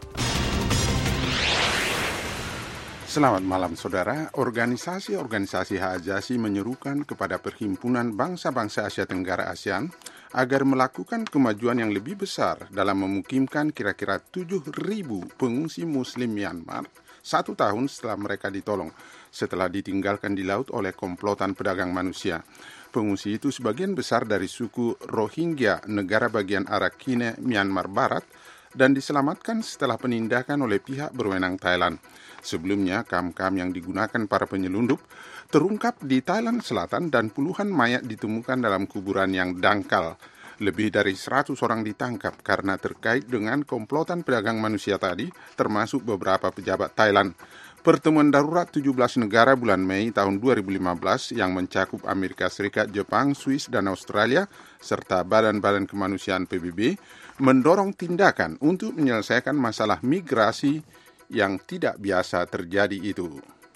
Selamat malam saudara. Organisasi-organisasi hak asasi menyerukan kepada Perhimpunan Bangsa-Bangsa Asia Tenggara ASEAN agar melakukan kemajuan yang lebih besar dalam memukimkan kira-kira tujuh ribu pengungsi Muslim Myanmar satu tahun setelah mereka ditolong setelah ditinggalkan di laut oleh komplotan pedagang manusia. Pengungsi itu sebagian besar dari suku Rohingya, negara bagian Arakkine, Myanmar Barat, dan diselamatkan setelah penindakan oleh pihak berwenang Thailand. Sebelumnya, kamp-kamp yang digunakan para penyelundup terungkap di Thailand Selatan dan puluhan mayat ditemukan dalam kuburan yang dangkal. Lebih dari seratus orang ditangkap karena terkait dengan komplotan pedagang manusia tadi, termasuk beberapa pejabat Thailand. Pertemuan darurat tujuh belas negara bulan Mei tahun dua ribu lima belas yang mencakup Amerika Serikat, Jepang, Swiss, dan Australia, serta badan-badan kemanusiaan P B B, mendorong tindakan untuk menyelesaikan masalah migrasi yang tidak biasa terjadi itu.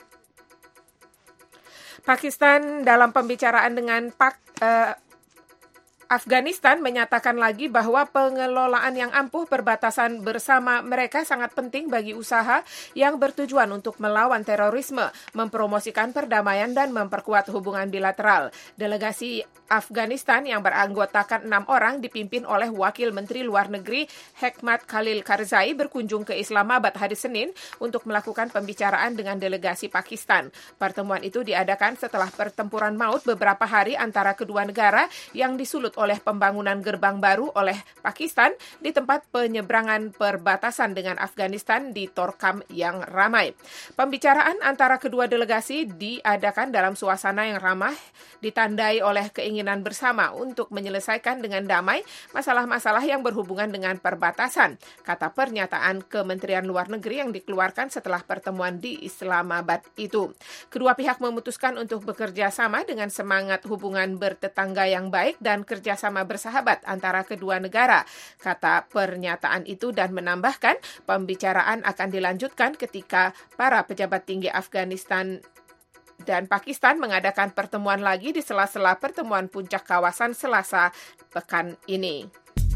Pakistan dalam pembicaraan dengan Pak uh, Afghanistan menyatakan lagi bahwa pengelolaan yang ampuh perbatasan bersama mereka sangat penting bagi usaha yang bertujuan untuk melawan terorisme, mempromosikan perdamaian dan memperkuat hubungan bilateral. Delegasi Afghanistan yang beranggotakan enam orang dipimpin oleh Wakil Menteri Luar Negeri Hekmat Khalil Karzai berkunjung ke Islamabad hari Senin untuk melakukan pembicaraan dengan delegasi Pakistan. Pertemuan itu diadakan setelah pertempuran maut beberapa hari antara kedua negara yang disulut oleh pembangunan gerbang baru oleh Pakistan di tempat penyeberangan perbatasan dengan Afghanistan di Torkham yang ramai. Pembicaraan antara kedua delegasi diadakan dalam suasana yang ramah, ditandai oleh keinginan bersama untuk menyelesaikan dengan damai masalah-masalah yang berhubungan dengan perbatasan, kata pernyataan Kementerian Luar Negeri yang dikeluarkan setelah pertemuan di Islamabad itu. Kedua pihak memutuskan untuk bekerja sama dengan semangat hubungan bertetangga yang baik dan kerja sama bersahabat antara kedua negara, kata pernyataan itu, dan menambahkan pembicaraan akan dilanjutkan ketika para pejabat tinggi Afghanistan dan Pakistan mengadakan pertemuan lagi di sela-sela pertemuan puncak kawasan Selasa pekan ini.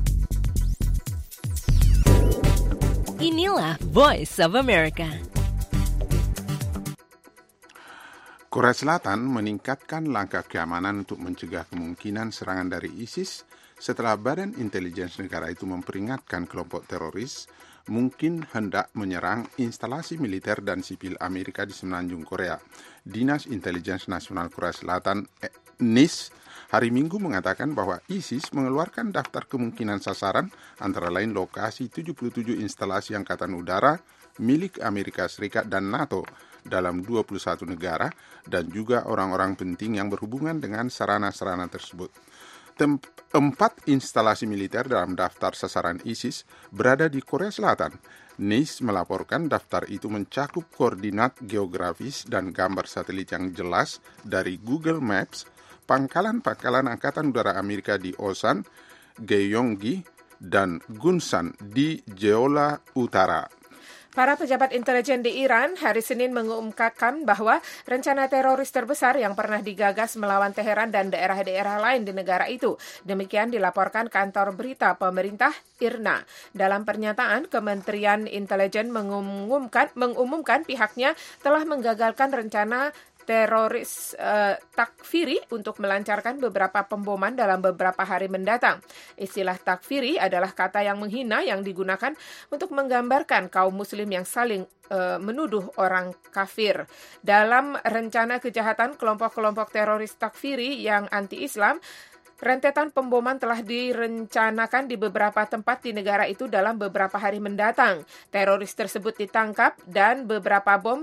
Inilah Voice of America. Korea Selatan meningkatkan langkah keamanan untuk mencegah kemungkinan serangan dari ISIS setelah Badan Intelijen Negara itu memperingatkan kelompok teroris mungkin hendak menyerang instalasi militer dan sipil Amerika di semenanjung Korea. Dinas Intelijen Nasional Korea Selatan N I S hari Minggu mengatakan bahwa ISIS mengeluarkan daftar kemungkinan sasaran antara lain lokasi tujuh puluh tujuh instalasi Angkatan Udara milik Amerika Serikat dan NATO dalam dua puluh satu negara dan juga orang-orang penting yang berhubungan dengan sarana-sarana tersebut. Tem- empat instalasi militer dalam daftar sasaran ISIS berada di Korea Selatan. N I S melaporkan daftar itu mencakup koordinat geografis dan gambar satelit yang jelas dari Google Maps, pangkalan-pangkalan Angkatan Udara Amerika di Osan, Gyeonggi, dan Gunsan di Jeolla Utara. Para pejabat intelijen di Iran hari Senin mengumumkan bahwa rencana teroris terbesar yang pernah digagas melawan Teheran dan daerah-daerah lain di negara itu. Demikian dilaporkan kantor berita pemerintah I R N A. Dalam pernyataan, Kementerian Intelijen mengumumkan, mengumumkan pihaknya telah menggagalkan rencana teroris uh, takfiri untuk melancarkan beberapa pemboman dalam beberapa hari mendatang. Istilah takfiri adalah kata yang menghina yang digunakan untuk menggambarkan kaum muslim yang saling uh, menuduh orang kafir. Dalam rencana kejahatan kelompok-kelompok teroris takfiri yang anti-Islam, rentetan pemboman telah direncanakan di beberapa tempat di negara itu dalam beberapa hari mendatang. Teroris tersebut ditangkap dan beberapa bom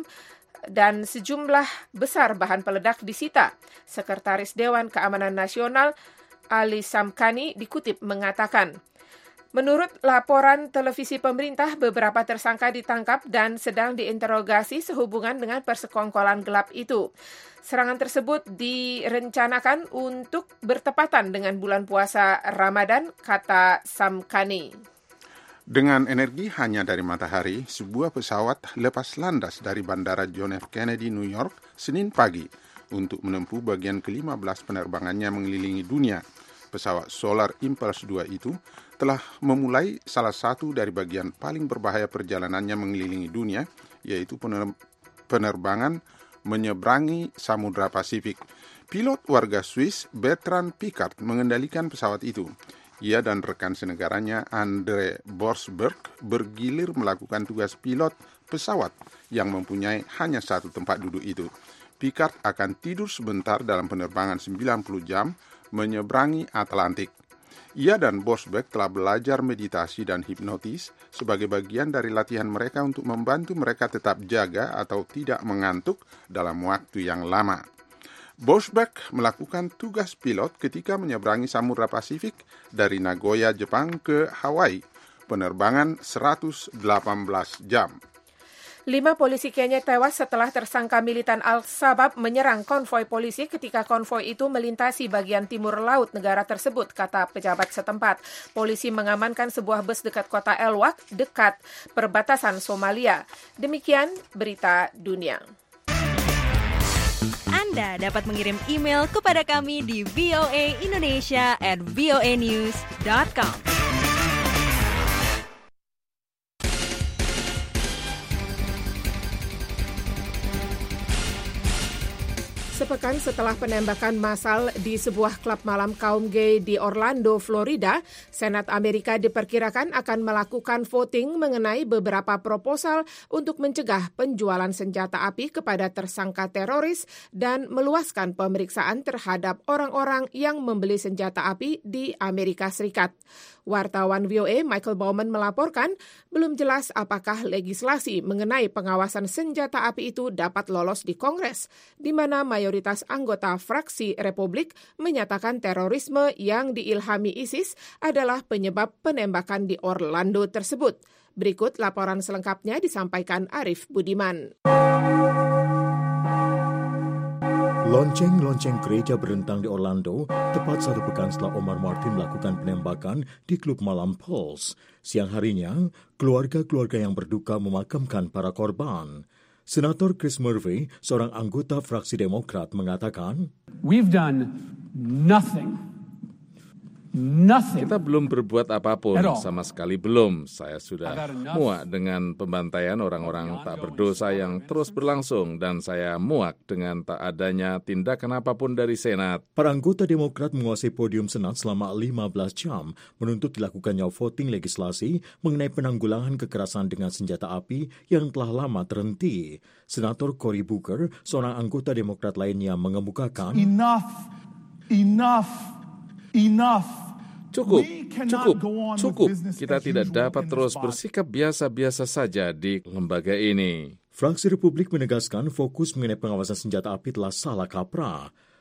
dan sejumlah besar bahan peledak disita. Sekretaris Dewan Keamanan Nasional Ali Samkani dikutip mengatakan, menurut laporan televisi pemerintah, beberapa tersangka ditangkap dan sedang diinterogasi sehubungan dengan persekongkolan gelap itu. Serangan tersebut direncanakan untuk bertepatan dengan bulan puasa Ramadan, kata Samkani. Dengan energi hanya dari matahari, sebuah pesawat lepas landas dari Bandara John F. Kennedy, New York, Senin pagi untuk menempuh bagian kelima belas penerbangannya mengelilingi dunia. Pesawat Solar Impulse dua itu telah memulai salah satu dari bagian paling berbahaya perjalanannya mengelilingi dunia, yaitu penerbangan menyeberangi Samudra Pasifik. Pilot warga Swiss Bertrand Piccard mengendalikan pesawat itu. Ia dan rekan senegaranya Andre Borsberg bergilir melakukan tugas pilot pesawat yang mempunyai hanya satu tempat duduk itu. Piccard akan tidur sebentar dalam penerbangan sembilan puluh jam menyeberangi Atlantik. Ia dan Borsberg telah belajar meditasi dan hipnotis sebagai bagian dari latihan mereka untuk membantu mereka tetap jaga atau tidak mengantuk dalam waktu yang lama. Borsberg melakukan tugas pilot ketika menyeberangi Samudra Pasifik dari Nagoya, Jepang ke Hawaii, penerbangan seratus delapan belas jam. Lima polisi Kenya tewas setelah tersangka militan Al-Shabaab menyerang konvoi polisi ketika konvoi itu melintasi bagian timur laut negara tersebut, kata pejabat setempat. Polisi mengamankan sebuah bus dekat kota Elwak, dekat perbatasan Somalia. Demikian berita dunia. Anda dapat mengirim email kepada kami di v o a indonesia at v o a news dot com. Sepekan setelah penembakan massal di sebuah klub malam kaum gay di Orlando, Florida, Senat Amerika diperkirakan akan melakukan voting mengenai beberapa proposal untuk mencegah penjualan senjata api kepada tersangka teroris dan meluaskan pemeriksaan terhadap orang-orang yang membeli senjata api di Amerika Serikat. Wartawan V O A Michael Bowman melaporkan, belum jelas apakah legislasi mengenai pengawasan senjata api itu dapat lolos di Kongres, di mana mayoritas anggota fraksi Republik menyatakan terorisme yang diilhami ISIS adalah penyebab penembakan di Orlando tersebut. Berikut laporan selengkapnya disampaikan Arif Budiman. Lonceng-lonceng gereja berentang di Orlando tepat satu pekan setelah Omar Martin melakukan penembakan di klub malam Pulse. Siang harinya, keluarga-keluarga yang berduka memakamkan para korban. Senator Chris Murphy, seorang anggota fraksi Demokrat, mengatakan, We've done nothing. Nothing. Kita belum berbuat apapun, sama sekali belum. Saya sudah muak dengan pembantaian orang-orang tak berdosa yang terus berlangsung, dan saya muak dengan tak adanya tindakan apapun dari Senat. Para anggota Demokrat menguasai podium Senat selama lima belas jam menuntut dilakukannya voting legislasi mengenai penanggulangan kekerasan dengan senjata api yang telah lama terhenti. Senator Cory Booker, seorang anggota Demokrat lainnya, mengemukakan, Enough, enough, enough. Cukup, cukup, cukup. Kita tidak dapat terus bersikap biasa-biasa saja di lembaga ini. Fraksi Republik menegaskan fokus mengenai pengawasan senjata api telah salah kaprah.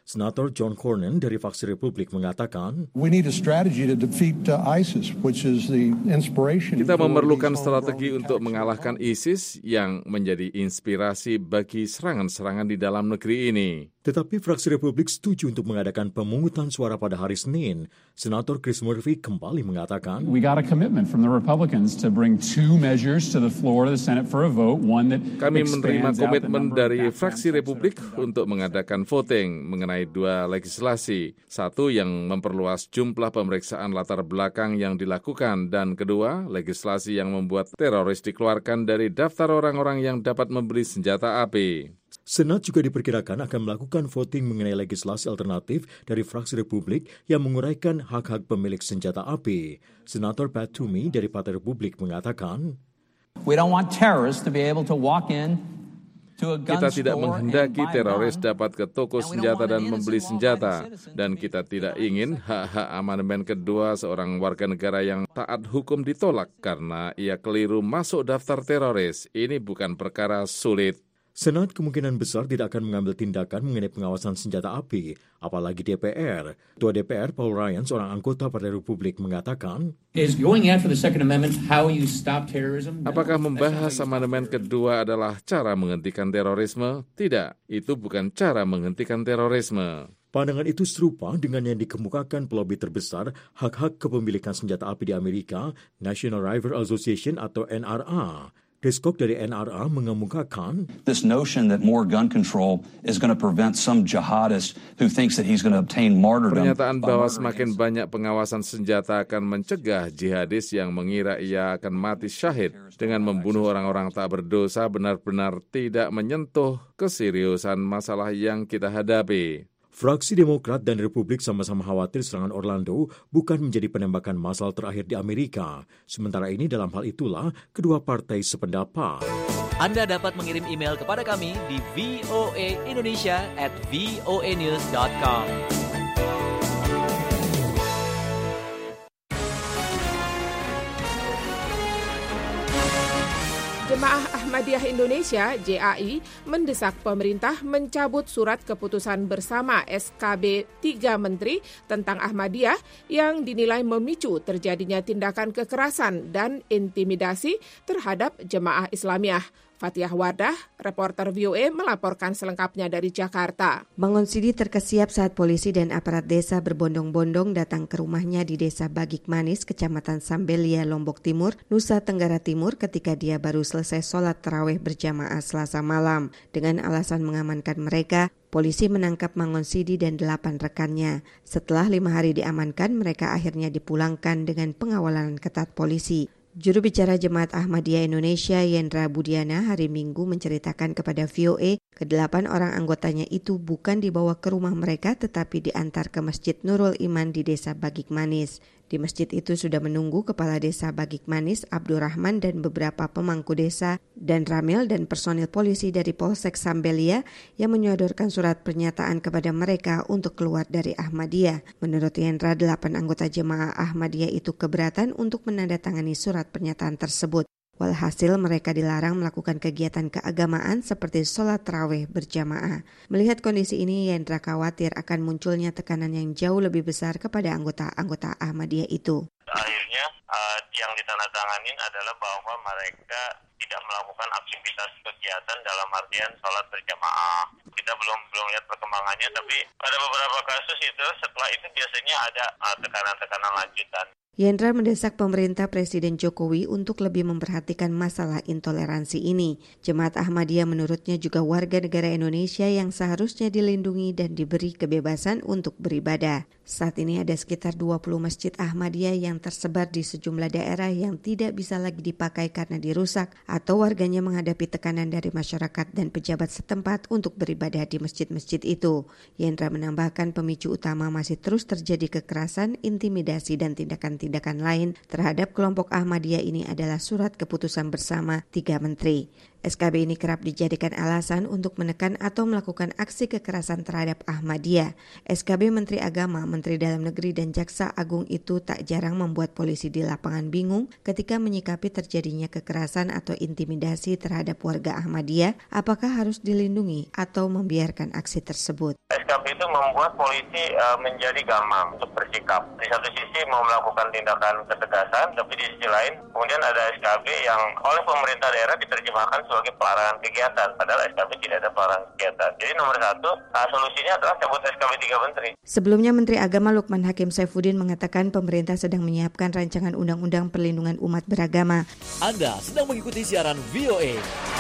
Senator John Cornyn dari fraksi Republik mengatakan, We need a strategy to defeat uh, ISIS, which is the inspiration. Kita memerlukan strategi untuk mengalahkan ISIS yang menjadi inspirasi bagi serangan-serangan di dalam negeri ini. Tetapi fraksi Republik setuju untuk mengadakan pemungutan suara pada hari Senin. Senator Chris Murphy kembali mengatakan, We got a commitment from the Republicans to bring two measures to the floor of the Senate for a vote, one that Kami menerima komitmen dari fraksi Republik untuk mengadakan voting mengenai dua legislasi. Satu yang memperluas jumlah pemeriksaan latar belakang yang dilakukan, dan kedua, legislasi yang membuat teroris dikeluarkan dari daftar orang-orang yang dapat membeli senjata api. Senat juga diperkirakan akan melakukan voting mengenai legislasi alternatif dari fraksi Republik yang menguraikan hak-hak pemilik senjata api. Senator Pat Toomey dari Partai Republik mengatakan, We don't want terrorists to be able to walk in to a gun Kita tidak store menghendaki and buy a teroris gun. dapat ke toko senjata dan membeli senjata. Dan kita tidak ingin hak-hak amandemen kedua seorang warga negara yang taat hukum ditolak karena ia keliru masuk daftar teroris. Ini bukan perkara sulit. Senat kemungkinan besar tidak akan mengambil tindakan mengenai pengawasan senjata api, apalagi D P R. Ketua D P R Paul Ryan, seorang anggota Partai Republik, mengatakan, Is going after the Second Amendment how you stop terrorism? Apakah membahas amandemen kedua adalah cara menghentikan terorisme? Tidak, itu bukan cara menghentikan terorisme. Pandangan itu serupa dengan yang dikemukakan pelobi terbesar hak-hak kepemilikan senjata api di Amerika, National Rifle Association atau N R A. Chris Cook dari N R A mengemukakan, This notion that more gun control is going to prevent some jihadist who thinks that he's going to obtain martyrdom. Pernyataan bahwa semakin banyak pengawasan senjata akan mencegah jihadis yang mengira ia akan mati syahid dengan membunuh orang-orang tak berdosa benar-benar tidak menyentuh keseriusan masalah yang kita hadapi. Fraksi Demokrat dan Republik sama-sama khawatir serangan Orlando bukan menjadi penembakan massal terakhir di Amerika. Sementara ini dalam hal itulah kedua partai sependapat. Anda dapat mengirim email kepada kami di v o a indonesia at v o a news dot com. Jemaah Ahmadiyah Indonesia (J A I) mendesak pemerintah mencabut surat keputusan bersama S K B tiga Menteri tentang Ahmadiyah yang dinilai memicu terjadinya tindakan kekerasan dan intimidasi terhadap jemaah Islamiyah. Fatihah Wardah, reporter V O A melaporkan selengkapnya dari Jakarta. Mangun Sidi terkesiap saat polisi dan aparat desa berbondong-bondong datang ke rumahnya di Desa Bagik Manis, Kecamatan Sambelia, Lombok Timur, Nusa Tenggara Timur ketika dia baru selesai sholat tarawih berjamaah Selasa malam. Dengan alasan mengamankan mereka, polisi menangkap Mangun Sidi dan delapan rekannya. Setelah lima hari diamankan, mereka akhirnya dipulangkan dengan pengawalan ketat polisi. Juru bicara Jemaat Ahmadiyah Indonesia Yendra Budiana hari Minggu menceritakan kepada V O A kedelapan orang anggotanya itu bukan dibawa ke rumah mereka tetapi diantar ke Masjid Nurul Iman di Desa Bagik Manis. Di masjid itu sudah menunggu Kepala Desa Bagik Manis Abdurrahman dan beberapa pemangku desa dan ramil dan personil polisi dari Polsek Sambelia yang menyodorkan surat pernyataan kepada mereka untuk keluar dari Ahmadiyah. Menurut Yendra, delapan anggota jemaah Ahmadiyah itu keberatan untuk menandatangani surat pernyataan tersebut. Walhasil mereka dilarang melakukan kegiatan keagamaan seperti sholat tarawih berjamaah. Melihat kondisi ini, Yendra khawatir akan munculnya tekanan yang jauh lebih besar kepada anggota-anggota Ahmadiyah itu. Akhirnya uh, yang ditandatanganin adalah bahwa mereka tidak melakukan aktivitas kegiatan dalam artian sholat berjamaah. Kita belum belum lihat perkembangannya, tapi pada beberapa kasus itu setelah itu biasanya ada uh, tekanan-tekanan lanjutan. Yendra mendesak pemerintah Presiden Jokowi untuk lebih memperhatikan masalah intoleransi ini. Jemaat Ahmadiyah menurutnya juga warga negara Indonesia yang seharusnya dilindungi dan diberi kebebasan untuk beribadah. Saat ini ada sekitar dua puluh masjid Ahmadiyah yang tersebar di sejumlah daerah yang tidak bisa lagi dipakai karena dirusak atau warganya menghadapi tekanan dari masyarakat dan pejabat setempat untuk beribadah di masjid-masjid itu. Yendra menambahkan pemicu utama masih terus terjadi kekerasan, intimidasi dan tindakan tindakan lain terhadap kelompok Ahmadiyah ini adalah surat keputusan bersama tiga menteri. S K B ini kerap dijadikan alasan untuk menekan atau melakukan aksi kekerasan terhadap Ahmadiyah. S K B Menteri Agama, Menteri Dalam Negeri dan Jaksa Agung itu tak jarang membuat polisi di lapangan bingung ketika menyikapi terjadinya kekerasan atau intimidasi terhadap warga Ahmadiyah, apakah harus dilindungi atau membiarkan aksi tersebut. S K B itu membuat polisi uh, menjadi gamang untuk bersikap. Di satu sisi mau melakukan tindakan ketegasan, tapi di sisi lain kemudian ada S K B yang oleh pemerintah daerah diterjemahkan sebagai pelarangan kegiatan, padahal S K B tidak ada pelarangan kegiatan. Jadi nomor satu, uh, solusinya adalah cabut S K B tiga menteri. Sebelumnya Menteri Agama Lukman Hakim Saifuddin mengatakan pemerintah sedang menyiapkan rancangan undang-undang perlindungan umat beragama. Anda sedang mengikuti siaran V O A.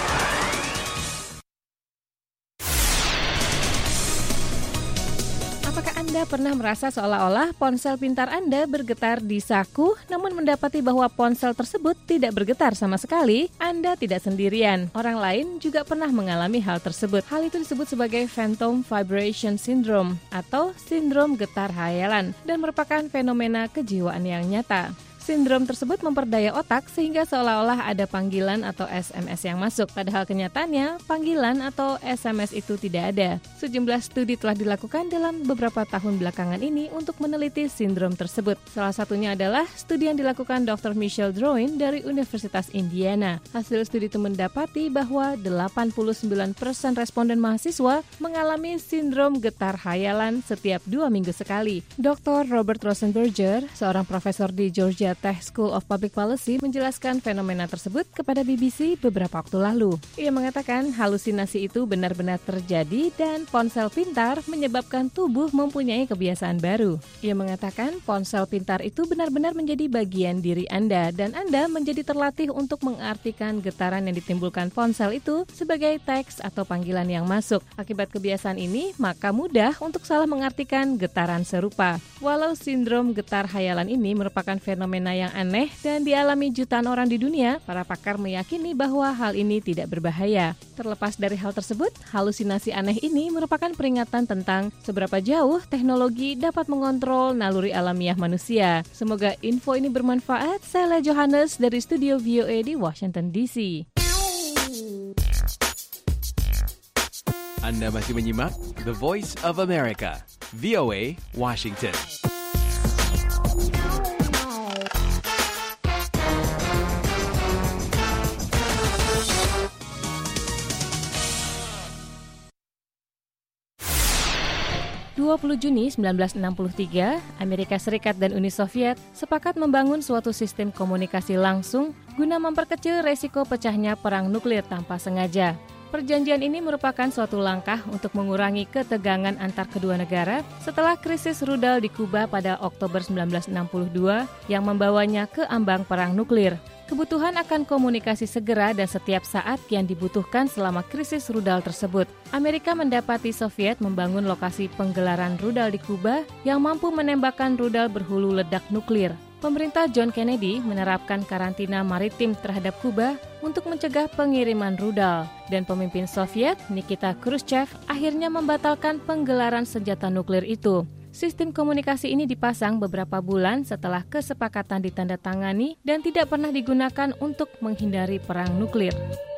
Apakah Anda pernah merasa seolah-olah ponsel pintar Anda bergetar di saku, namun mendapati bahwa ponsel tersebut tidak bergetar sama sekali? Anda tidak sendirian. Orang lain juga pernah mengalami hal tersebut. Hal itu disebut sebagai phantom vibration syndrome atau sindrom getar hayalan dan merupakan fenomena kejiwaan yang nyata. Sindrom tersebut memperdaya otak sehingga seolah-olah ada panggilan atau S M S yang masuk. Padahal kenyataannya, panggilan atau S M S itu tidak ada. Sejumlah studi telah dilakukan dalam beberapa tahun belakangan ini untuk meneliti sindrom tersebut. Salah satunya adalah studi yang dilakukan dokter Michelle Drouin dari Universitas Indiana. Hasil studi itu mendapati bahwa delapan puluh sembilan persen responden mahasiswa mengalami sindrom getar hayalan setiap dua minggu sekali. dokter Robert Rosenberger, seorang profesor di Georgia Tech School of Public Policy, menjelaskan fenomena tersebut kepada B B C beberapa waktu lalu. Ia mengatakan halusinasi itu benar-benar terjadi dan ponsel pintar menyebabkan tubuh mempunyai kebiasaan baru. Ia mengatakan ponsel pintar itu benar-benar menjadi bagian diri Anda dan Anda menjadi terlatih untuk mengartikan getaran yang ditimbulkan ponsel itu sebagai teks atau panggilan yang masuk. Akibat kebiasaan ini, maka mudah untuk salah mengartikan getaran serupa. Walau sindrom getar hayalan ini merupakan fenomena yang aneh dan dialami jutaan orang di dunia, para pakar meyakini bahwa hal ini tidak berbahaya. Terlepas dari hal tersebut, halusinasi aneh ini merupakan peringatan tentang seberapa jauh teknologi dapat mengontrol naluri alamiah manusia. Semoga info ini bermanfaat. Saya Lea Johannes dari studio V O A di Washington D C. Anda masih menyimak The Voice of America, V O A, Washington. dua puluh Juni seribu sembilan ratus enam puluh tiga, Amerika Serikat dan Uni Soviet sepakat membangun suatu sistem komunikasi langsung guna memperkecil resiko pecahnya perang nuklir tanpa sengaja. Perjanjian ini merupakan suatu langkah untuk mengurangi ketegangan antar kedua negara setelah krisis rudal di Kuba pada Oktober seribu sembilan ratus enam puluh dua yang membawanya ke ambang perang nuklir. Kebutuhan akan komunikasi segera dan setiap saat yang dibutuhkan selama krisis rudal tersebut. Amerika mendapati Soviet membangun lokasi penggelaran rudal di Kuba yang mampu menembakkan rudal berhulu ledak nuklir. Pemerintah John Kennedy menerapkan karantina maritim terhadap Kuba untuk mencegah pengiriman rudal. Dan pemimpin Soviet, Nikita Khrushchev, akhirnya membatalkan penggelaran senjata nuklir itu. Sistem komunikasi ini dipasang beberapa bulan setelah kesepakatan ditandatangani dan tidak pernah digunakan untuk menghindari perang nuklir.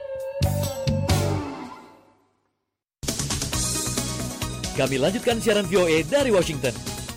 Kami lanjutkan siaran V O A dari Washington.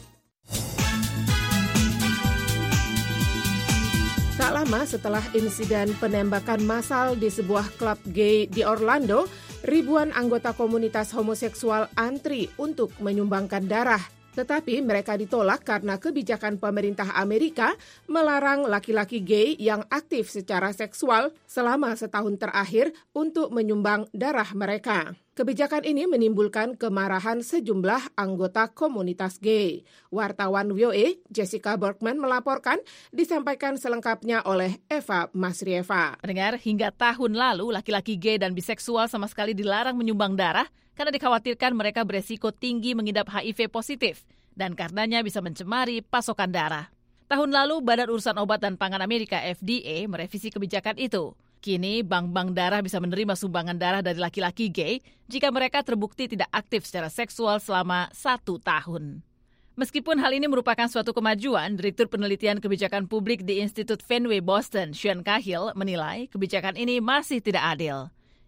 Tak lama setelah insiden penembakan massal di sebuah klub gay di Orlando, ribuan anggota komunitas homoseksual antri untuk menyumbangkan darah. Tetapi mereka ditolak karena kebijakan pemerintah Amerika melarang laki-laki gay yang aktif secara seksual selama setahun terakhir untuk menyumbang darah mereka. Kebijakan ini menimbulkan kemarahan sejumlah anggota komunitas gay. Wartawan V O A Jessica Bergman melaporkan, disampaikan selengkapnya oleh Eva Masrieva. Pendengar, hingga tahun lalu laki-laki gay dan biseksual sama sekali dilarang menyumbang darah karena dikhawatirkan mereka beresiko tinggi mengidap H I V positif dan karenanya bisa mencemari pasokan darah. Tahun lalu, Badan Urusan Obat dan Pangan Amerika F D A merevisi kebijakan itu. Kini, bank-bank darah bisa menerima sumbangan darah dari laki-laki gay jika mereka terbukti tidak aktif secara seksual selama satu tahun. Meskipun hal ini merupakan suatu kemajuan, Direktur Penelitian Kebijakan Publik di Institut Fenway Boston, Sean Cahill, menilai kebijakan ini masih tidak adil.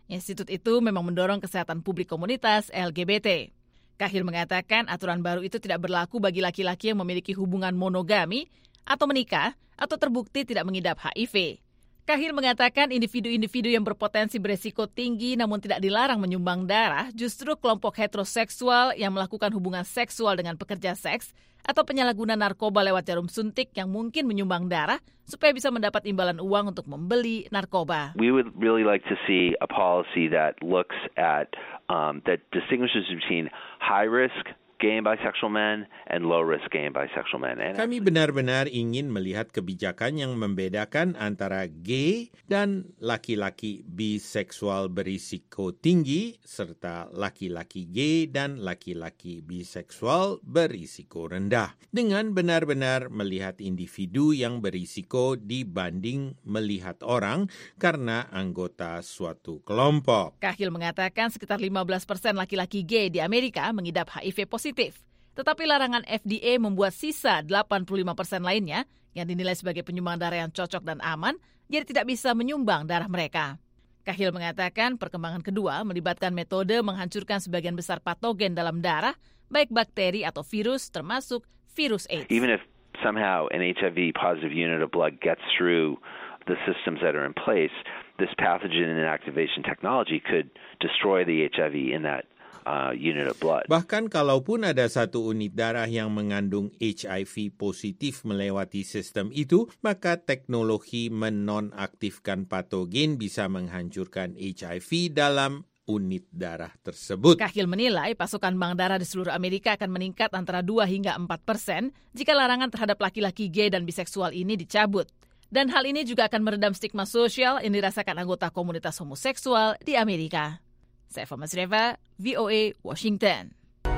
Institut itu memang mendorong kesehatan publik komunitas L G B T. Cahill mengatakan aturan baru itu tidak berlaku bagi laki-laki yang memiliki hubungan monogami atau menikah atau terbukti tidak mengidap H I V. Cahill mengatakan individu-individu yang berpotensi beresiko tinggi namun tidak dilarang menyumbang darah justru kelompok heteroseksual yang melakukan hubungan seksual dengan pekerja seks atau penyalahguna narkoba lewat jarum suntik yang mungkin menyumbang darah supaya bisa mendapat imbalan uang untuk membeli narkoba. We would really like to see a policy that looks at, um, that distinguishes between high risk gay and bisexual men and low-risk gay and bisexual men. And Kami benar-benar ingin melihat kebijakan yang membedakan antara gay dan laki-laki biseksual berisiko tinggi serta laki-laki gay dan laki-laki biseksual berisiko rendah. Dengan benar-benar melihat individu yang berisiko dibanding melihat orang karena anggota suatu kelompok. Cahill mengatakan sekitar lima belas persen laki-laki gay di Amerika mengidap H I V positif. Tetapi larangan F D A membuat sisa delapan puluh lima persen lainnya yang dinilai sebagai penyumbang darah yang cocok dan aman, jadi tidak bisa menyumbang darah mereka. Cahill mengatakan perkembangan kedua melibatkan metode menghancurkan sebagian besar patogen dalam darah, baik bakteri atau virus, termasuk virus AIDS. Even if somehow an H I V-positive unit of blood gets through the systems that are in place, this pathogen inactivation technology could destroy the H I V in that Uh, unit of blood. Bahkan kalaupun ada satu unit darah yang mengandung H I V positif melewati sistem itu, maka teknologi menonaktifkan patogen bisa menghancurkan H I V dalam unit darah tersebut. Cahill menilai pasokan bank darah di seluruh Amerika akan meningkat antara dua hingga empat persen jika larangan terhadap laki-laki gay dan biseksual ini dicabut. Dan hal ini juga akan meredam stigma sosial yang dirasakan anggota komunitas homoseksual di Amerika. Saya Fama Sreva, V O A, Washington.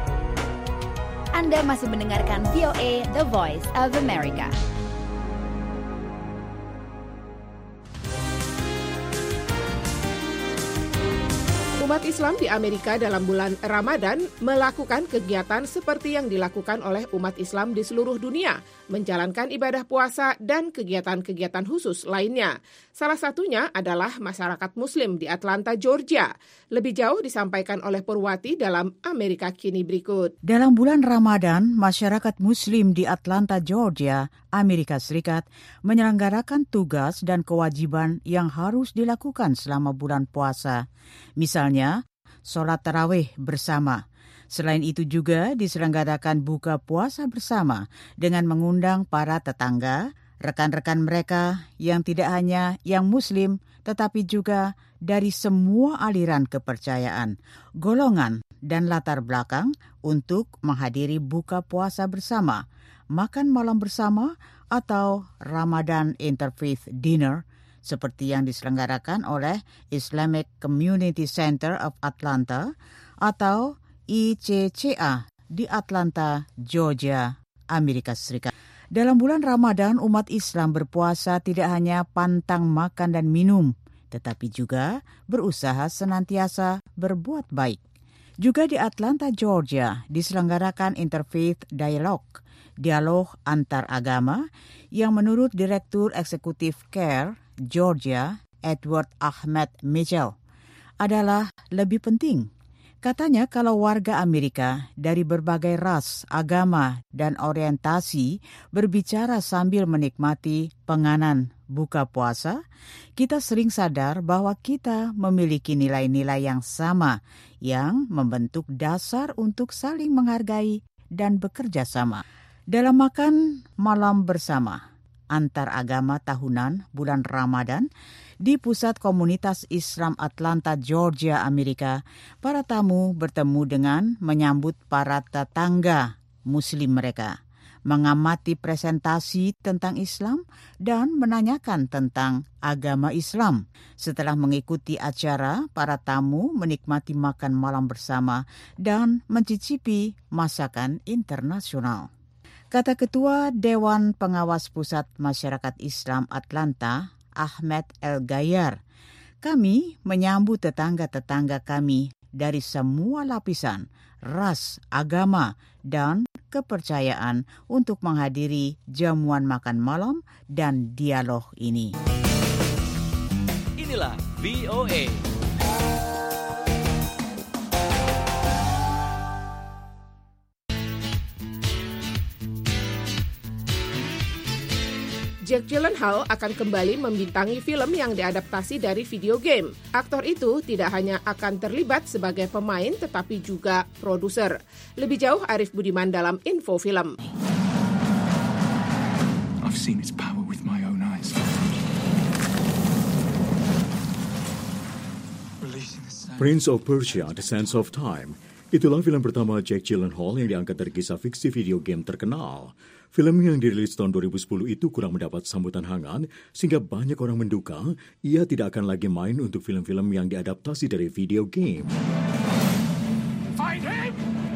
Anda masih mendengarkan V O A, The Voice of America. Umat Islam di Amerika dalam bulan Ramadan melakukan kegiatan seperti yang dilakukan oleh umat Islam di seluruh dunia, menjalankan ibadah puasa dan kegiatan-kegiatan khusus lainnya. Salah satunya adalah masyarakat Muslim di Atlanta, Georgia. Lebih jauh disampaikan oleh Purwati dalam Amerika Kini berikut. Dalam bulan Ramadan, masyarakat Muslim di Atlanta, Georgia, Amerika Serikat, menyelenggarakan tugas dan kewajiban yang harus dilakukan selama bulan puasa. Misalnya, sholat tarawih bersama. Selain itu juga diselenggarakan buka puasa bersama dengan mengundang para tetangga, rekan-rekan mereka yang tidak hanya yang Muslim, tetapi juga dari semua aliran kepercayaan, golongan, dan latar belakang untuk menghadiri buka puasa bersama, makan malam bersama, atau Ramadan Interfaith Dinner, seperti yang diselenggarakan oleh Islamic Community Center of Atlanta atau I C C A di Atlanta, Georgia, Amerika Serikat. Dalam bulan Ramadan, umat Islam berpuasa tidak hanya pantang makan dan minum, tetapi juga berusaha senantiasa berbuat baik. Juga di Atlanta, Georgia, diselenggarakan Interfaith Dialogue, dialog antar agama, yang menurut Direktur Eksekutif CARE, Georgia, Edward Ahmed Mitchell, adalah lebih penting. Katanya kalau warga Amerika dari berbagai ras, agama, dan orientasi berbicara sambil menikmati penganan buka puasa, kita sering sadar bahwa kita memiliki nilai-nilai yang sama yang membentuk dasar untuk saling menghargai dan bekerja sama. Dalam makan malam bersama antar agama tahunan bulan Ramadan di Pusat Komunitas Islam Atlanta, Georgia, Amerika, para tamu bertemu dengan menyambut para tetangga Muslim mereka, mengamati presentasi tentang Islam dan menanyakan tentang agama Islam. Setelah mengikuti acara, para tamu menikmati makan malam bersama dan mencicipi masakan internasional. Kata Ketua Dewan Pengawas Pusat Masyarakat Islam Atlanta, Ahmed El Gayar, kami menyambut tetangga-tetangga kami dari semua lapisan, ras, agama, dan kepercayaan untuk menghadiri jamuan makan malam dan dialog ini. Inilah V O A. Jake Gyllenhaal akan kembali membintangi film yang diadaptasi dari video game. Aktor itu tidak hanya akan terlibat sebagai pemain tetapi juga produser. Lebih jauh Arif Budiman dalam Info Film. I've seen its power with my own eyes. Prince of Persia: The Sands of Time. Itulah film pertama Jake Gyllenhaal yang diangkat dari kisah fiksi video game terkenal. Film yang dirilis tahun dua ribu sepuluh itu kurang mendapat sambutan hangat, sehingga banyak orang menduga ia tidak akan lagi main untuk film-film yang diadaptasi dari video game. Find him!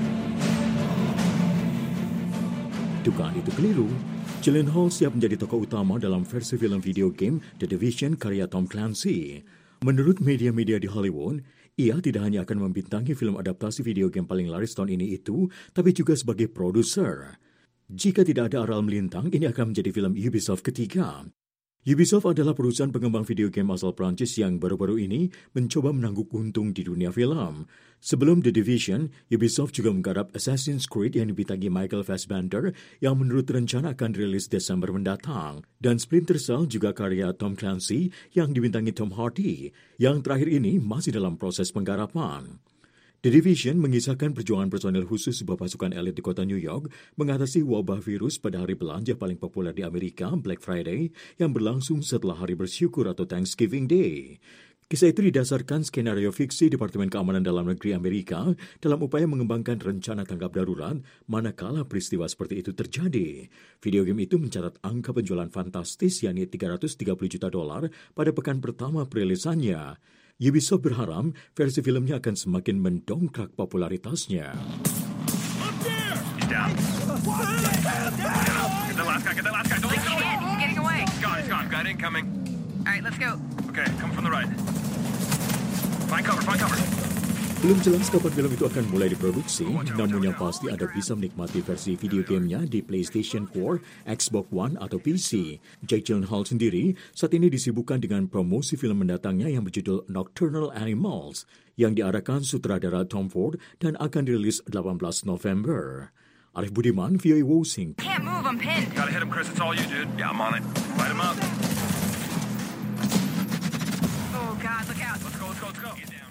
Dugaan itu keliru. Gyllenhaal siap menjadi tokoh utama dalam versi film video game The Division karya Tom Clancy. Menurut media-media di Hollywood, ia tidak hanya akan membintangi film adaptasi video game paling laris tahun ini itu, tapi juga sebagai produser. Jika tidak ada aral melintang, ini akan menjadi film Ubisoft ketiga. Ubisoft adalah perusahaan pengembang video game asal Prancis yang baru-baru ini mencoba menangguk untung di dunia film. Sebelum The Division, Ubisoft juga menggarap Assassin's Creed yang dibintangi Michael Fassbender yang menurut rencana akan rilis Desember mendatang. Dan Splinter Cell juga karya Tom Clancy yang dibintangi Tom Hardy, yang terakhir ini masih dalam proses penggarapan. The Division mengisahkan perjuangan personel khusus sebuah pasukan elit di kota New York mengatasi wabah virus pada hari belanja paling populer di Amerika, Black Friday, yang berlangsung setelah Hari Bersyukur atau Thanksgiving Day. Kisah itu didasarkan skenario fiksi Departemen Keamanan Dalam Negeri Amerika dalam upaya mengembangkan rencana tanggap darurat manakala peristiwa seperti itu terjadi. Video game itu mencatat angka penjualan fantastis yakni tiga ratus tiga puluh juta dolar pada pekan pertama perilisannya. Ubisoft berharap versi filmnya akan semakin mendongkrak popularitasnya. Belum jelas kapan film itu akan mulai diproduksi, namun yang pasti Anda bisa menikmati versi video gamenya di PlayStation four, Xbox One, atau P C. Jake Gyllenhaal sendiri saat ini disibukkan dengan promosi film mendatangnya yang berjudul Nocturnal Animals, yang diarahkan sutradara Tom Ford dan akan dirilis delapan belas November. Arif Budiman, V O A Washington. Can't move, I'm pinned. Gotta hit him, Chris. It's all you, dude. Yeah, I'm on it. Light him up. Oh, God, look out. Let's go, let's go, let's go. Get down.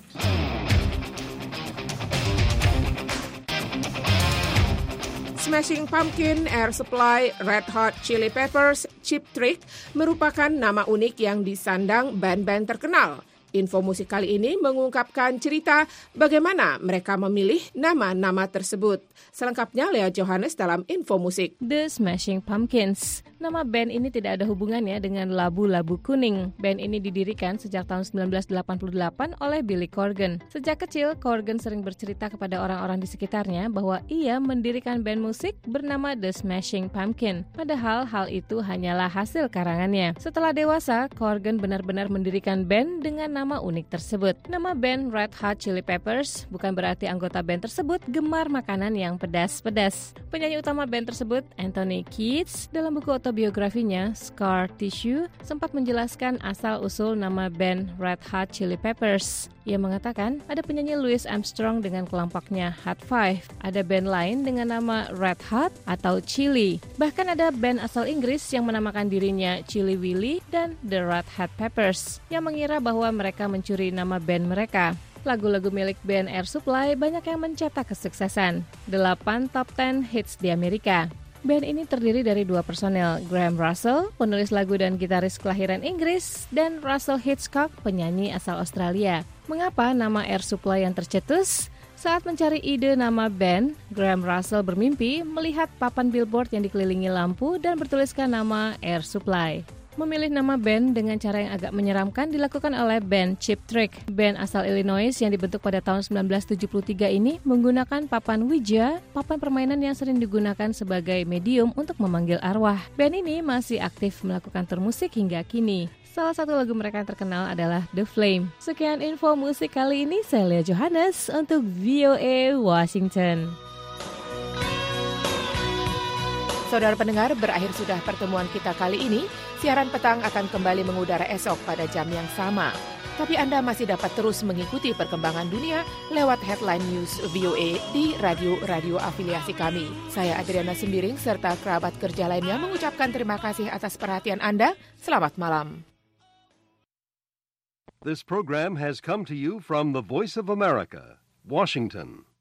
Smashing Pumpkin, Air Supply, Red Hot Chili Peppers, Cheap Trick merupakan nama unik yang disandang band-band terkenal. Info musik kali ini mengungkapkan cerita bagaimana mereka memilih nama-nama tersebut. Selengkapnya Lea Johannes dalam Info Musik. The Smashing Pumpkins. Nama band ini tidak ada hubungannya dengan labu-labu kuning. Band ini didirikan sejak tahun sembilan belas delapan puluh delapan oleh Billy Corgan. Sejak kecil, Corgan sering bercerita kepada orang-orang di sekitarnya bahwa ia mendirikan band musik bernama The Smashing Pumpkin. Padahal hal itu hanyalah hasil karangannya. Setelah dewasa, Corgan benar-benar mendirikan band dengan nama unik tersebut. Nama band Red Hot Chili Peppers bukan berarti anggota band tersebut gemar makanan yang pedas-pedas. Penyanyi utama band tersebut, Anthony Kiedis, dalam buku autobiografinya Scar Tissue sempat menjelaskan asal-usul nama band Red Hot Chili Peppers. Ia mengatakan ada penyanyi Louis Armstrong dengan kelompoknya Hot Five, ada band lain dengan nama Red Hot atau Chili. Bahkan ada band asal Inggris yang menamakan dirinya Chili Willy dan The Red Hot Peppers, yang mengira bahwa mereka mencuri nama band mereka. Lagu-lagu milik band Air Supply banyak yang mencetak kesuksesan. Delapan top sepuluh hits di Amerika. Band ini terdiri dari dua personel, Graham Russell, penulis lagu dan gitaris kelahiran Inggris, dan Russell Hitchcock, penyanyi asal Australia. Mengapa nama Air Supply yang tercetus? Saat mencari ide nama band, Graham Russell bermimpi melihat papan billboard yang dikelilingi lampu dan bertuliskan nama Air Supply. Memilih nama band dengan cara yang agak menyeramkan dilakukan oleh band Cheap Trick. Band asal Illinois yang dibentuk pada tahun sembilan belas tujuh puluh tiga ini menggunakan papan Ouija, papan permainan yang sering digunakan sebagai medium untuk memanggil arwah. Band ini masih aktif melakukan tur musik hingga kini. Salah satu lagu mereka yang terkenal adalah The Flame. Sekian info musik kali ini, saya Lea Johannes untuk V O A Washington. Saudara pendengar, berakhir sudah pertemuan kita kali ini. Siaran petang akan kembali mengudara esok pada jam yang sama. Tapi Anda masih dapat terus mengikuti perkembangan dunia lewat headline news V O A di radio-radio afiliasi kami. Saya Adriana Sembiring serta kerabat kerja lainnya mengucapkan terima kasih atas perhatian Anda. Selamat malam. This program has come to you from the Voice of America, Washington.